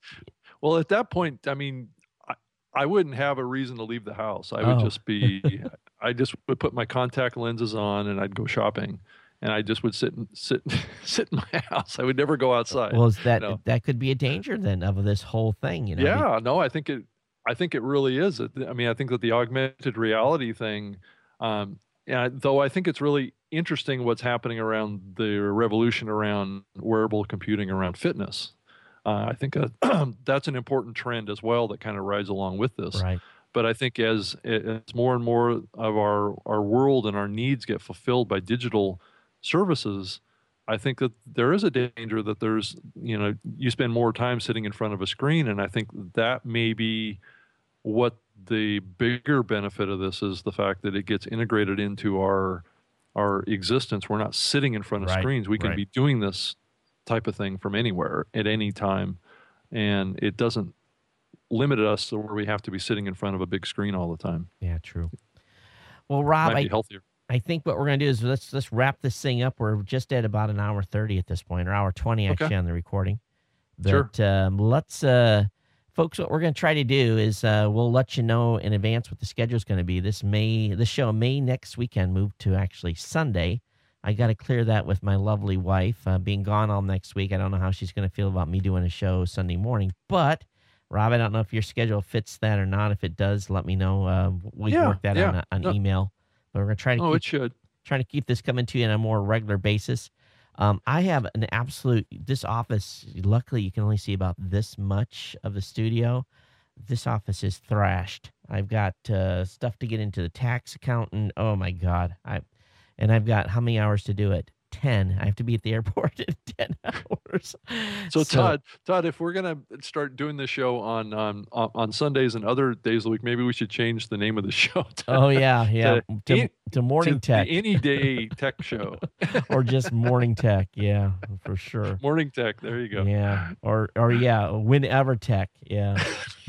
Well, at that point, I mean, I, I wouldn't have a reason to leave the house. I would Oh. just be, I just would put my contact lenses on and I'd go shopping, and I just would sit and sit, sit in my house. I would never go outside. Well, is that you know? that could be a danger then of this whole thing, you know? Yeah, no, I think it, I think it really is. I mean, I think that the augmented reality thing, um, yeah, though I think it's really interesting what's happening around the revolution around wearable computing around fitness. Uh, I think uh, that's an important trend as well that kind of rides along with this. Right. But I think as, as more and more of our, our world and our needs get fulfilled by digital services, I think that there is a danger that there's, you know, you spend more time sitting in front of a screen. And I think that may be what the bigger benefit of this is, the fact that it gets integrated into our our existence. We're not sitting in front of Right, screens. We can right. be doing this type of thing from anywhere at any time. And it doesn't limit us to where we have to be sitting in front of a big screen all the time. Yeah, true. Well, Rob, Might I, be healthier. I think what we're going to do is let's let's wrap this thing up. We're just at about an hour thirty at this point, or hour twenty actually Okay. on the recording. Sure. But um, let's, uh, folks, what we're going to try to do is uh, we'll let you know in advance what the schedule is going to be. This May, the show may next weekend move to actually Sunday. I got to clear that with my lovely wife. Uh, being gone all next week, I don't know how she's going to feel about me doing a show Sunday morning. But Rob, I don't know if your schedule fits that or not. If it does, let me know. Uh, we can Yeah, work that yeah. on, on No. email. But we're going to try to Oh, keep it should. trying to keep this coming to you on a more regular basis. Um, I have an absolute, this office, luckily you can only see about this much of the studio. This office is thrashed. I've got uh, stuff to get into the tax accountant. Oh my God. I, and I've got how many hours to do it? ten. I have to be at the airport in ten hours. So, Todd, Todd, if we're gonna start doing this show on um, on on Sundays and other days of the week, maybe we should change the name of the show. To, Oh yeah, yeah. to, To, in- to morning to tech the Any Day Tech Show. or just morning tech. Yeah, for sure. Morning Tech. There you go. Yeah. Or, or yeah, whenever tech. Yeah.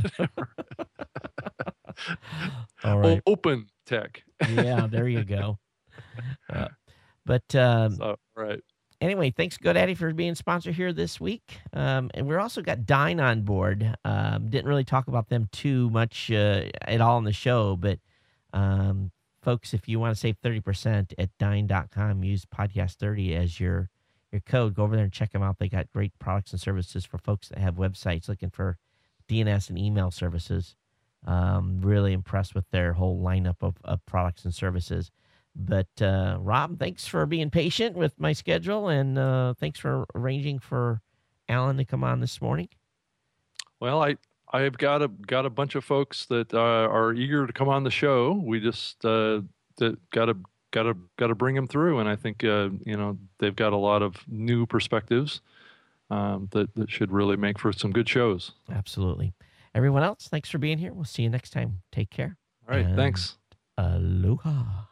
All right. Open Tech. Yeah, there you go. Uh, but um, So, right. anyway, thanks GoDaddy for being sponsor here this week. Um, and we're also got Dine on board. Um, didn't really talk about them too much uh, at all in the show, but um, folks, if you want to save thirty percent at dine dot com, use podcast thirty as your your code. Go over there and check them out. They got great products and services for folks that have websites looking for D N S and email services. Um, really impressed with their whole lineup of, of products and services. But uh, Rob, thanks for being patient with my schedule, and uh, thanks for arranging for Alan to come on this morning. Well, I I've got a got a bunch of folks that uh, are eager to come on the show. We just uh, that got to got to got to bring them through, and I think uh, you know they've got a lot of new perspectives um, that that should really make for some good shows. Absolutely. Everyone else, thanks for being here. We'll see you next time. Take care. All right, And thanks. Aloha.